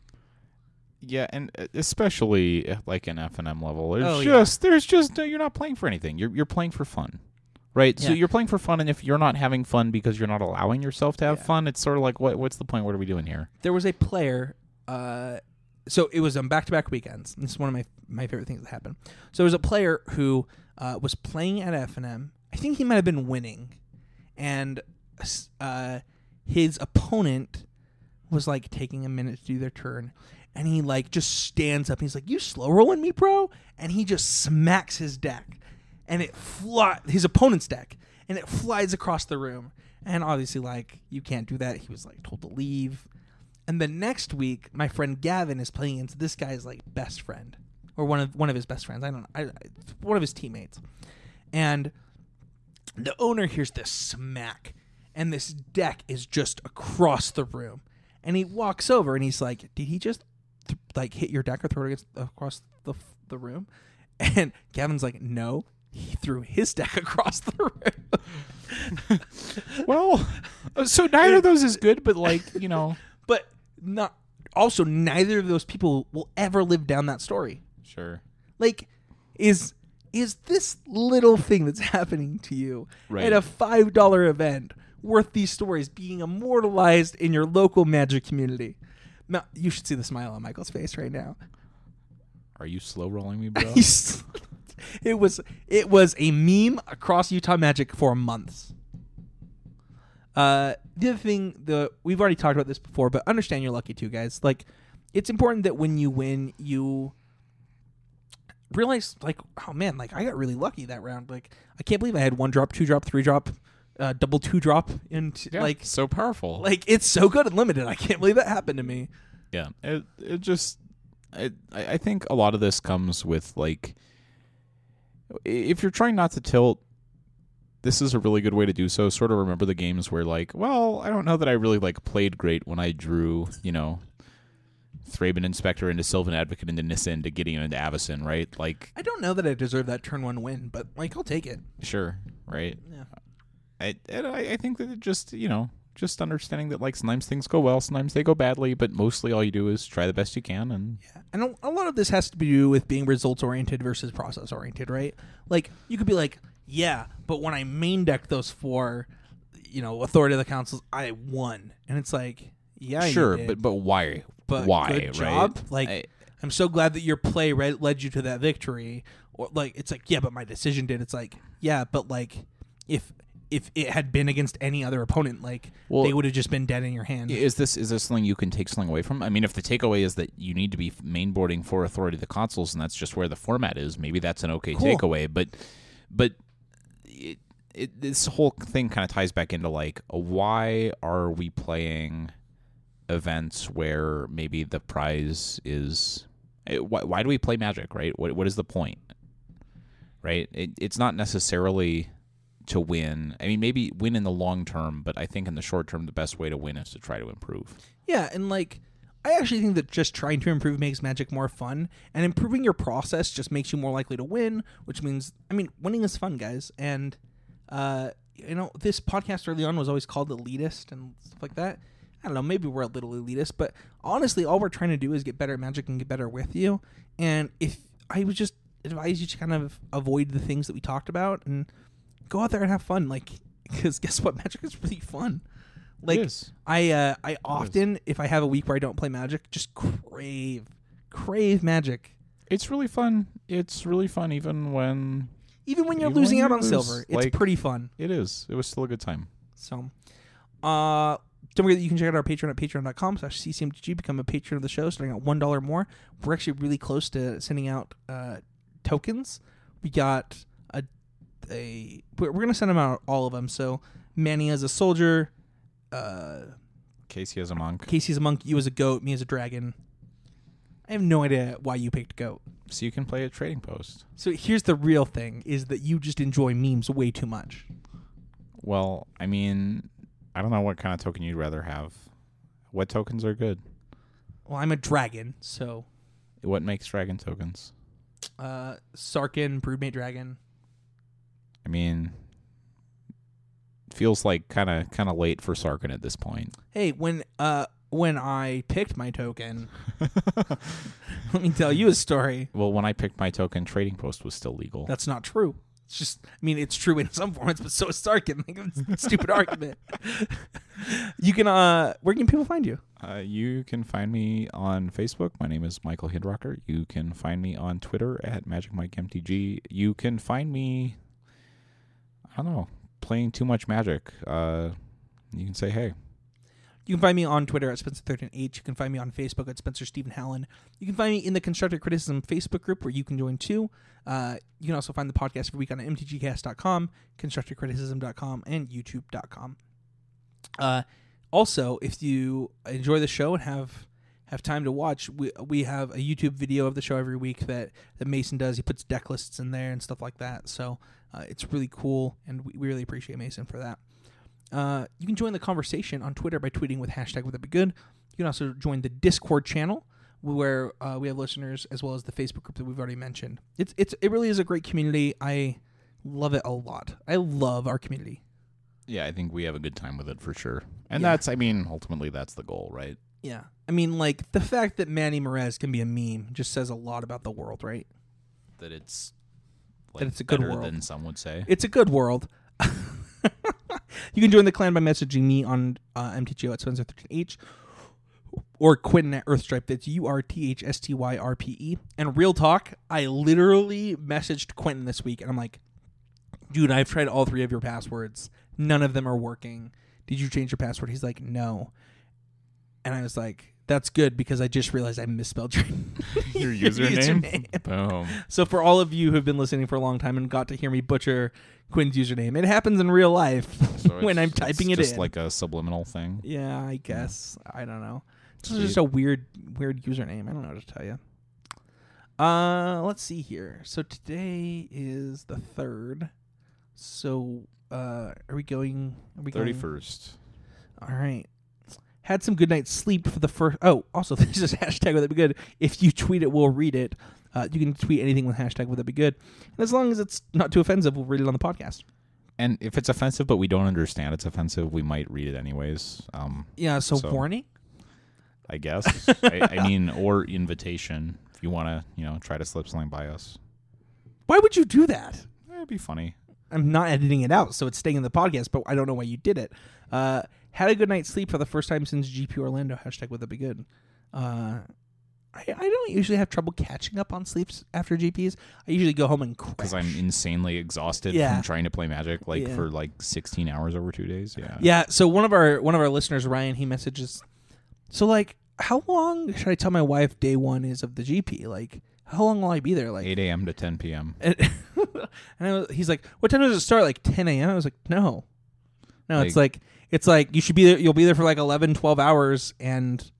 yeah, and uh, especially uh, like an F N M level, there's Oh, yeah. just there's just uh, you're not playing for anything. You're you're playing for fun. Right, so Yeah. you're playing for fun, and if you're not having fun because you're not allowing yourself to have Yeah. fun, it's sort of like, what? What's the point? What are we doing here? There was a player, uh, so it was on back-to-back weekends. This is one of my my favorite things that happened. So there was a player who uh, was playing at F N M. I think he might have been winning, and uh, his opponent was like taking a minute to do their turn, and he like just stands up and he's like, "You slow rolling me, bro?" And he just smacks his deck, and it fly his opponent's deck, and it flies across the room. And obviously, like, you can't do that. He was, like, told to leave. And the next week, my friend Gavin is playing against this guy's, like, best friend. Or one of one of his best friends. I don't know. I, I, one of his teammates. And the owner hears this smack. And this deck is just across the room. And he walks over and he's like, did he just, th- like, hit your deck or throw it against, across the the room? And Gavin's like, no. He threw his deck across the room. Well, so neither of those is good, but, like, you know. But not. Also, neither of those people will ever live down that story. Sure. Like, is is this little thing that's happening to you right. at a five dollar event worth these stories being immortalized in your local Magic community? Now, you should see the smile on Michael's face right now. Are you slow rolling me, bro? it was it was a meme across Utah Magic for months. Uh, the other thing, the we've already talked about this before, but understand you're lucky too, guys. Like, it's important that when you win, you realize, like, oh man, like I got really lucky that round. Like, I can't believe I had one drop, two drop, three drop, uh, double two drop, and yeah, like so powerful. Like, it's so good and limited. I can't believe that happened to me. Yeah, it it just it, I I think a lot of this comes with, like, if you're trying not to tilt, this is a really good way to do so. Sort of remember the games where, like, well, I don't know that I really, like, played great when I drew, you know, Thraben Inspector into Sylvan Advocate into Nissa into Gideon into Avacyn, right? Like, I don't know that I deserve that turn one win, but, like, I'll take it. Sure, right? Yeah. I and I, I think that it just, you know, just understanding that, like, sometimes things go well, sometimes they go badly, but mostly all you do is try the best you can. And yeah, and a, a lot of this has to do with being results oriented versus process oriented, right? Like, you could be like, yeah, but when I main decked those four, you know, Authority of the Councils, I won, and it's like, yeah, sure, you did, but but why? but why? good job. Right? Like, I, I'm so glad that your play read, led you to that victory. Or, like, it's like, yeah, but my decision did. It's like, yeah, but, like, if if it had been against any other opponent, like, well, they would have just been dead in your hand. Is this is this something you can take something away from? I mean, if the takeaway is that you need to be mainboarding for Authority of the Consuls, and that's just where the format is, maybe that's an okay Cool. takeaway. But but it, it this whole thing kind of ties back into, like, why are we playing events where maybe the prize is why, why do we play Magic, right? What what is the point, right? It, it's not necessarily to win. I mean, maybe win in the long term, but I think in the short term, the best way to win is to try to improve. Yeah, and, like, I actually think that just trying to improve makes Magic more fun, and improving your process just makes you more likely to win, which means, I mean, winning is fun, guys. And, uh, you know, this podcast early on was always called elitist and stuff like that. I don't know, maybe we're a little elitist, but honestly, all we're trying to do is get better at Magic and get better with you. And if I would just advise you to kind of avoid the things that we talked about and go out there and have fun, like, because guess what? Magic is really fun. Like, It is. I uh, I often, if I have a week where I don't play Magic, just crave, crave Magic. It's really fun. It's really fun even when... Even when you're Even losing when out you on lose, silver. It's like- pretty fun. It is. It was still a good time. So, uh, don't forget that you can check out our Patreon at patreon.com slash ccmtg. Become a patron of the show starting at one dollar more. We're actually really close to sending out uh, tokens. We got a... a we're going to send them out, all of them. So, Manny as a soldier... Uh, Casey as a monk. Casey as a monk, you as a goat, me as a dragon. I have no idea why you picked goat. So you can play a trading post. So here's the real thing, is that you just enjoy memes way too much. Well, I mean, I don't know what kind of token you'd rather have. What tokens are good? Well, I'm a dragon, so... What makes dragon tokens? Uh, Sarkin, Broodmate Dragon. I mean... Feels like kind of kind of late for Sarkin at this point. Hey, when uh when I picked my token, let me tell you a story. Well, when I picked my token, trading post was still legal. That's not true. It's just, I mean, it's true in some formats, but so is Sarkin. Like, it's a stupid argument. You can, uh, where can people find you? Uh, you can find me on Facebook. My name is Michael Hindrocker. You can find me on Twitter at MagicMikeMTG. You can find me, I don't know, playing too much Magic. Uh, you can say hey. You can find me on Twitter at Spencer thirteen H. You can find me on Facebook at Spencer Stephen Hallen. You can find me in the Constructive Criticism Facebook group where you can join too. Uh, you can also find the podcast every week on m t g cast dot com, constructive criticism dot com, and youtube dot com. Uh, also, if you enjoy the show and have have time to watch, we we have a YouTube video of the show every week that, that Mason does. He puts deck lists in there and stuff like that. So uh, it's really cool, and we, we really appreciate Mason for that. Uh, you can join the conversation on Twitter by tweeting with hashtag Would That Be Good. You can also join the Discord channel where uh, we have listeners, as well as the Facebook group that we've already mentioned. It's it's it really is a great community. I love it a lot. I love our community. Yeah, I think we have a good time with it for sure. And Yeah. that's, I mean, ultimately that's the goal, right? Yeah. I mean, like, the fact that Manny Perez can be a meme just says a lot about the world, right? That it's like That it's a good better world. than some would say. It's a good world. You can join the clan by messaging me on uh, M T G O at Spencer thirteen H or Quentin at Earthstripe. That's U R T H S T Y R P E. And real talk, I literally messaged Quentin this week, and I'm like, dude, I've tried all three of your passwords. None of them are working. Did you change your password? He's like, no. And I was like, that's good, because I just realized I misspelled your, Your your username? Boom. So for all of you who have been listening for a long time and got to hear me butcher Quinn's username, it happens in real life So when it's- I'm typing it's it just in. like a subliminal thing. Yeah, I guess. I don't know. This is Sweet. just a weird, weird username. I don't know what to tell you. Uh, let's see here. So today is the third. So, uh, are we going? Are we going? thirty-first. All right. Had some good night's sleep for the first. Oh, also, this is hashtag Would That Be Good. If you tweet it, we'll read it. Uh, you can tweet anything with hashtag Would That Be Good. And as long as it's not too offensive, we'll read it on the podcast. And if it's offensive, but we don't understand it's offensive, we might read it anyways. Um, Yeah, so, So- warning. I guess. I, I mean, or invitation if you want to, you know, try to slip something by us. Why would you do that? It'd be funny. I'm not editing it out, so it's staying in the podcast, but I don't know why you did it. Uh, had a good night's sleep for the first time since G P Orlando. Hashtag Would That Be Good. Uh, I, I don't usually have trouble catching up on sleeps after G Ps. I usually go home and crash. Because I'm insanely exhausted Yeah. from trying to play Magic like Yeah. for like sixteen hours over two days. Yeah. Yeah, so one of our one of our listeners, Ryan, he messages, so like, how long should I tell my wife day one is of the G P? Like, how long will I be there? Like eight a.m. to ten p.m. And, and I was, he's like, "What time does it start?" Like ten a.m. I was like, "No, no." It's like it's like you should be there. You'll be there for like eleven, twelve hours, and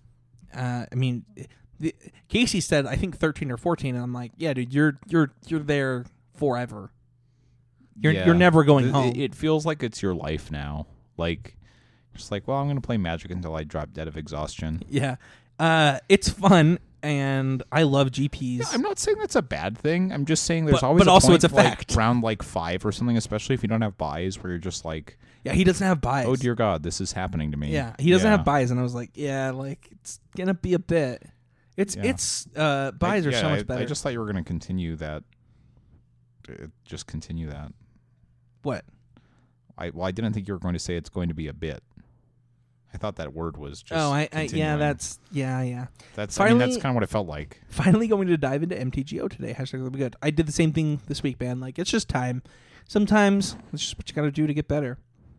uh, I mean, the, Casey said I think thirteen or fourteen, and I'm like, "Yeah, dude, you're you're you're there forever. You're Yeah. you're never going It- home." It feels like it's your life now. Like, just like, well, I'm going to play Magic until I drop dead of exhaustion. Yeah, uh, it's fun, and I love G Ps. I'm not saying that's a bad thing. I'm just saying there's But- always but a also point, it's a like, fact. round like five or something, especially if you don't have buys, where you're just like, Yeah, he doesn't have buys. oh dear God, this is happening to me. Yeah, he doesn't Yeah. have buys, and I was like, yeah, like it's gonna be a bit. It's Yeah. it's uh buys I, are yeah, so much I, better. I just thought you were going to continue that. uh, Just continue that. What? I well, I didn't think you were going to say it's going to be a bit. I thought that word was just. Oh, I, I yeah, continuing. that's yeah, yeah. that's. I mean, that's finally- kind of what it felt like. Finally going to dive into M T G O today. Hashtag that'll be good. I did the same thing this week, man. Like, it's just time. Sometimes it's just what you got to do to get better.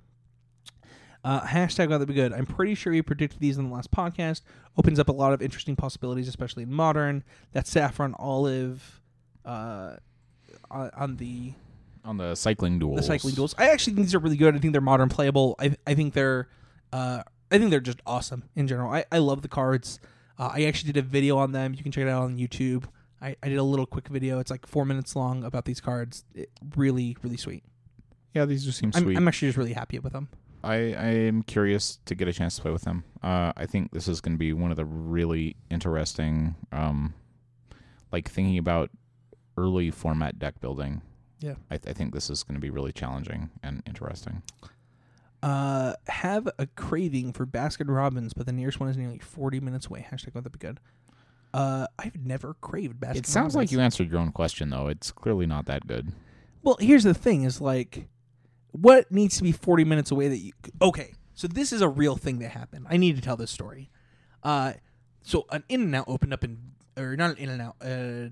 Uh, hashtag that'll be good. I'm pretty sure you predicted these in the last podcast. Opens up a lot of interesting possibilities, especially in modern. That saffron olive, uh, on on the On the cycling duels. the cycling duels. I actually think these are really good. I think they're modern playable. I I think they're uh I think they're just awesome in general. I, I love the cards. Uh, I actually did a video on them. You can check it out on YouTube. I, I did a little quick video. It's like four minutes long about these cards. It, really, really sweet. Yeah, these just seem I'm, sweet. I'm actually just really happy with them. I I am curious to get a chance to play with them. Uh, I think this is going to be one of the really interesting, um, like thinking about early format deck building. Yeah. I, th- I think this is going to be really challenging and interesting. Uh, have a craving for Baskin Robbins, but the nearest one is nearly forty minutes away. Hashtag would that be good. Uh, I've never craved Baskin It sounds like Robbins. you answered your own question, though. It's clearly not that good. Well, here's the thing: is like, what needs to be forty minutes away that you? Okay, so this is a real thing that happened. I need to tell this story. Uh, so an In-N-Out opened up in, or not an In-N-Out, uh, a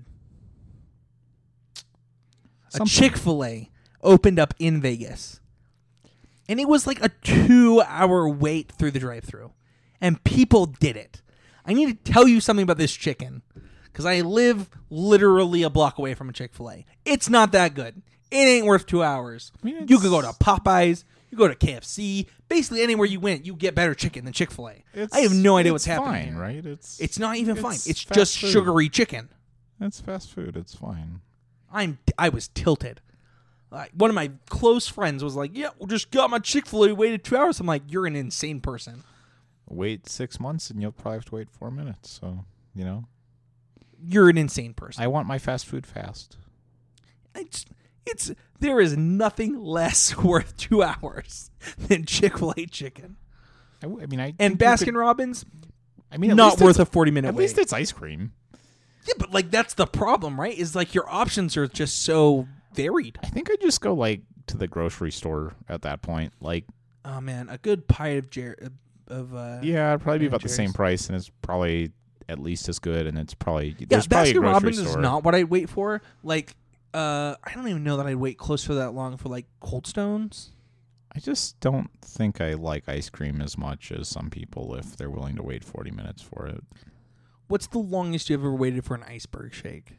Something. Chick-fil-A opened up in Vegas, and it was like a two-hour wait through the drive-thru, and people did it. I need to tell you something about this chicken, because I live literally a block away from a Chick-fil-A. It's not that good. It ain't worth two hours. I mean, You could go to it's- Popeyes. You go to K F C. Basically, anywhere you went, you get better chicken than Chick-fil-A. It's, I have no idea it's what's happening fine, here. right? It's It's not even it's fine. It's fast just food. sugary chicken. It's fast food. It's fine. I'm I was tilted. Like one of my close friends was like, "Yeah, we just got my Chick-fil-A. Waited two hours." I'm like, "You're an insane person." Wait six months and you'll probably have to wait four minutes. So you know, You're an insane person. I want my fast food fast. It's it's there is nothing less worth two hours than Chick-fil-A chicken. I, w- I mean, I And think you Baskin could- Robbins, I mean, at not least worth it's- a forty minute At wait. least it's ice cream. Yeah, but like that's the problem, right? Is like your options are just so varied. I think I just go like to the grocery store at that point. Like, Oh man, a good pie of Jer- of uh, yeah, it'd probably be Ben about the and same Jerry's. price, and it's probably at least as good, and it's probably yeah. there's probably a Baskin grocery Robbins store. is not what I'd wait for. Like, uh, I don't even know that I'd wait close for that long for like Cold Stones. I just don't think I like ice cream as much as some people if they're willing to wait forty minutes for it. What's the longest you ever waited for an iceberg shake?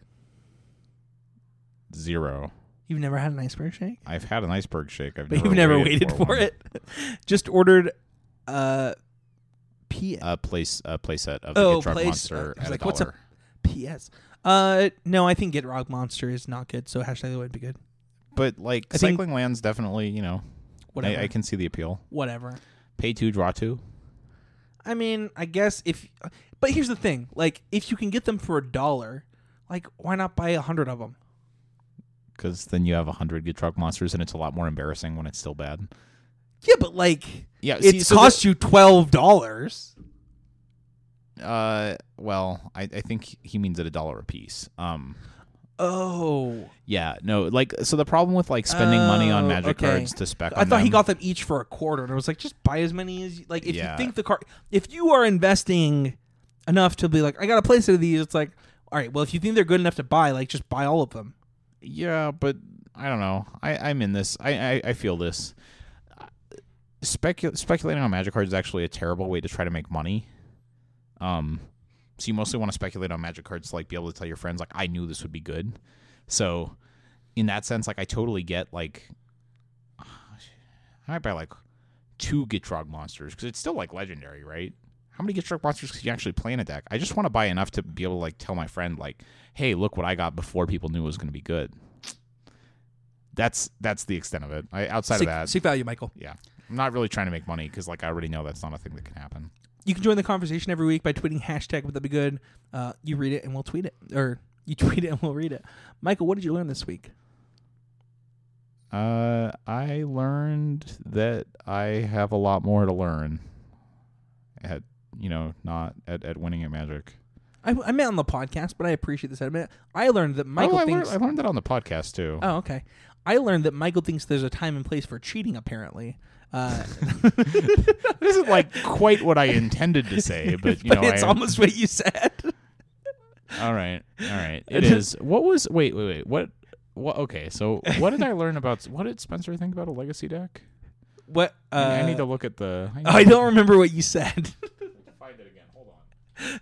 Zero. You've never had an iceberg shake, I've had an iceberg shake. I've but never you've never waited, waited for, one. it. Just ordered uh, P. A place, a playset of Oh, the Get Drug place- Monster I was at like, a what's a- dollar. P S. Uh, no, I think Get Rock Monster is not good, so hashtag that would be good. But like I think- Cycling Land's definitely, you know, Whatever. I, I can see the appeal. Whatever. Pay two, draw two. I mean, I guess if, but here's the thing: like, if you can get them for a dollar, like, why not buy a hundred of them? Because then you have a hundred Get Drug Monsters, and it's a lot more embarrassing when it's still bad. Yeah, but like, Yeah, it see, so costs you twelve dollars. the- uh, well, I, I think he means at a dollar a piece. Um, Oh, yeah, no, like so the problem with like spending money on Oh, magic okay. cards to spec. I on thought he them- got them each for a quarter, and I was like, just buy as many as you, like. If Yeah. you think the card, if you are investing enough to be like, I got a playset of these, it's like, all right, well, if you think they're good enough to buy, like, just buy all of them. Yeah, but I don't know. I, I'm in this. I, I, I feel this. Specu- speculating on magic cards is actually a terrible way to try to make money. Um, so you mostly want to speculate on magic cards to like be able to tell your friends like I knew this would be good. So in that sense, like I totally get like I might buy like two Get Drug Monsters because it's still like legendary, right? How many Get Drug Monsters can you actually play in a deck? I just want to buy enough to be able to like tell my friend like, hey, look what I got before people knew it was going to be good. That's that's the extent of it. I, outside Sick, of that, sick value, Michael. yeah, I'm not really trying to make money because like I already know that's not a thing that can happen. You can join the conversation every week by tweeting hashtag would that be good. Uh, you read it and we'll tweet it, or you tweet it and we'll read it. Michael, what did you learn this week? Uh, I learned that I have a lot more to learn. At you know, not at, at winning at Magic. I, I meant on the podcast, but I appreciate the sentiment. I learned that Michael oh, I thinks. learned, I learned that on the podcast too. Oh, okay. I learned that Michael thinks there's a time and place for cheating. Apparently, uh, This isn't like quite what I intended to say, but you but know, it's I, almost what you said. all right, all right. It is. What was? Wait, wait, wait. What? What? Okay, so what did I learn about? What did Spencer think about a legacy deck? What? Uh, I, I need to look at the. I, need I to- don't remember what you said. find it again. Hold on.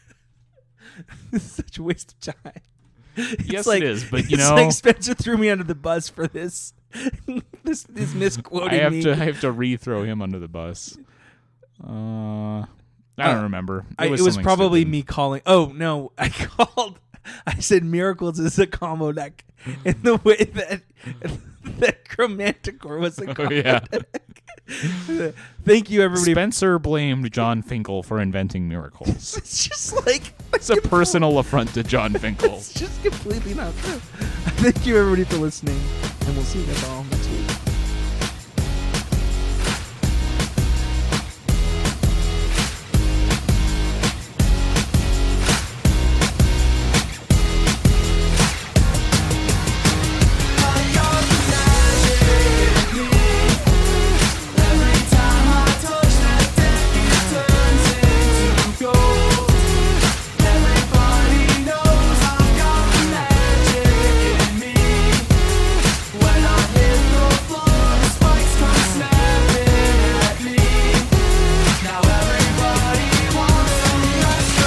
This is such a waste of time. It's Yes, like, it is, but you it's know, like Spencer threw me under the bus for this. this this misquoting I have me. to. I have to re-throw him under the bus. Uh, I don't Uh, remember. It I, was, it was something probably stupid. me calling. Oh no, I called. I said Miracles is a combo deck in the way that that Chromanticore was a Oh, combo yeah. deck. Thank you, everybody. Spencer blamed John Finkel for inventing miracles. It's just like It's a personal affront to John Finkel. it's just completely not true. Thank you, everybody, for listening, and we'll see you guys all next week.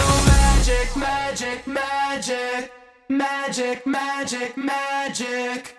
Magic, magic, magic, magic, magic.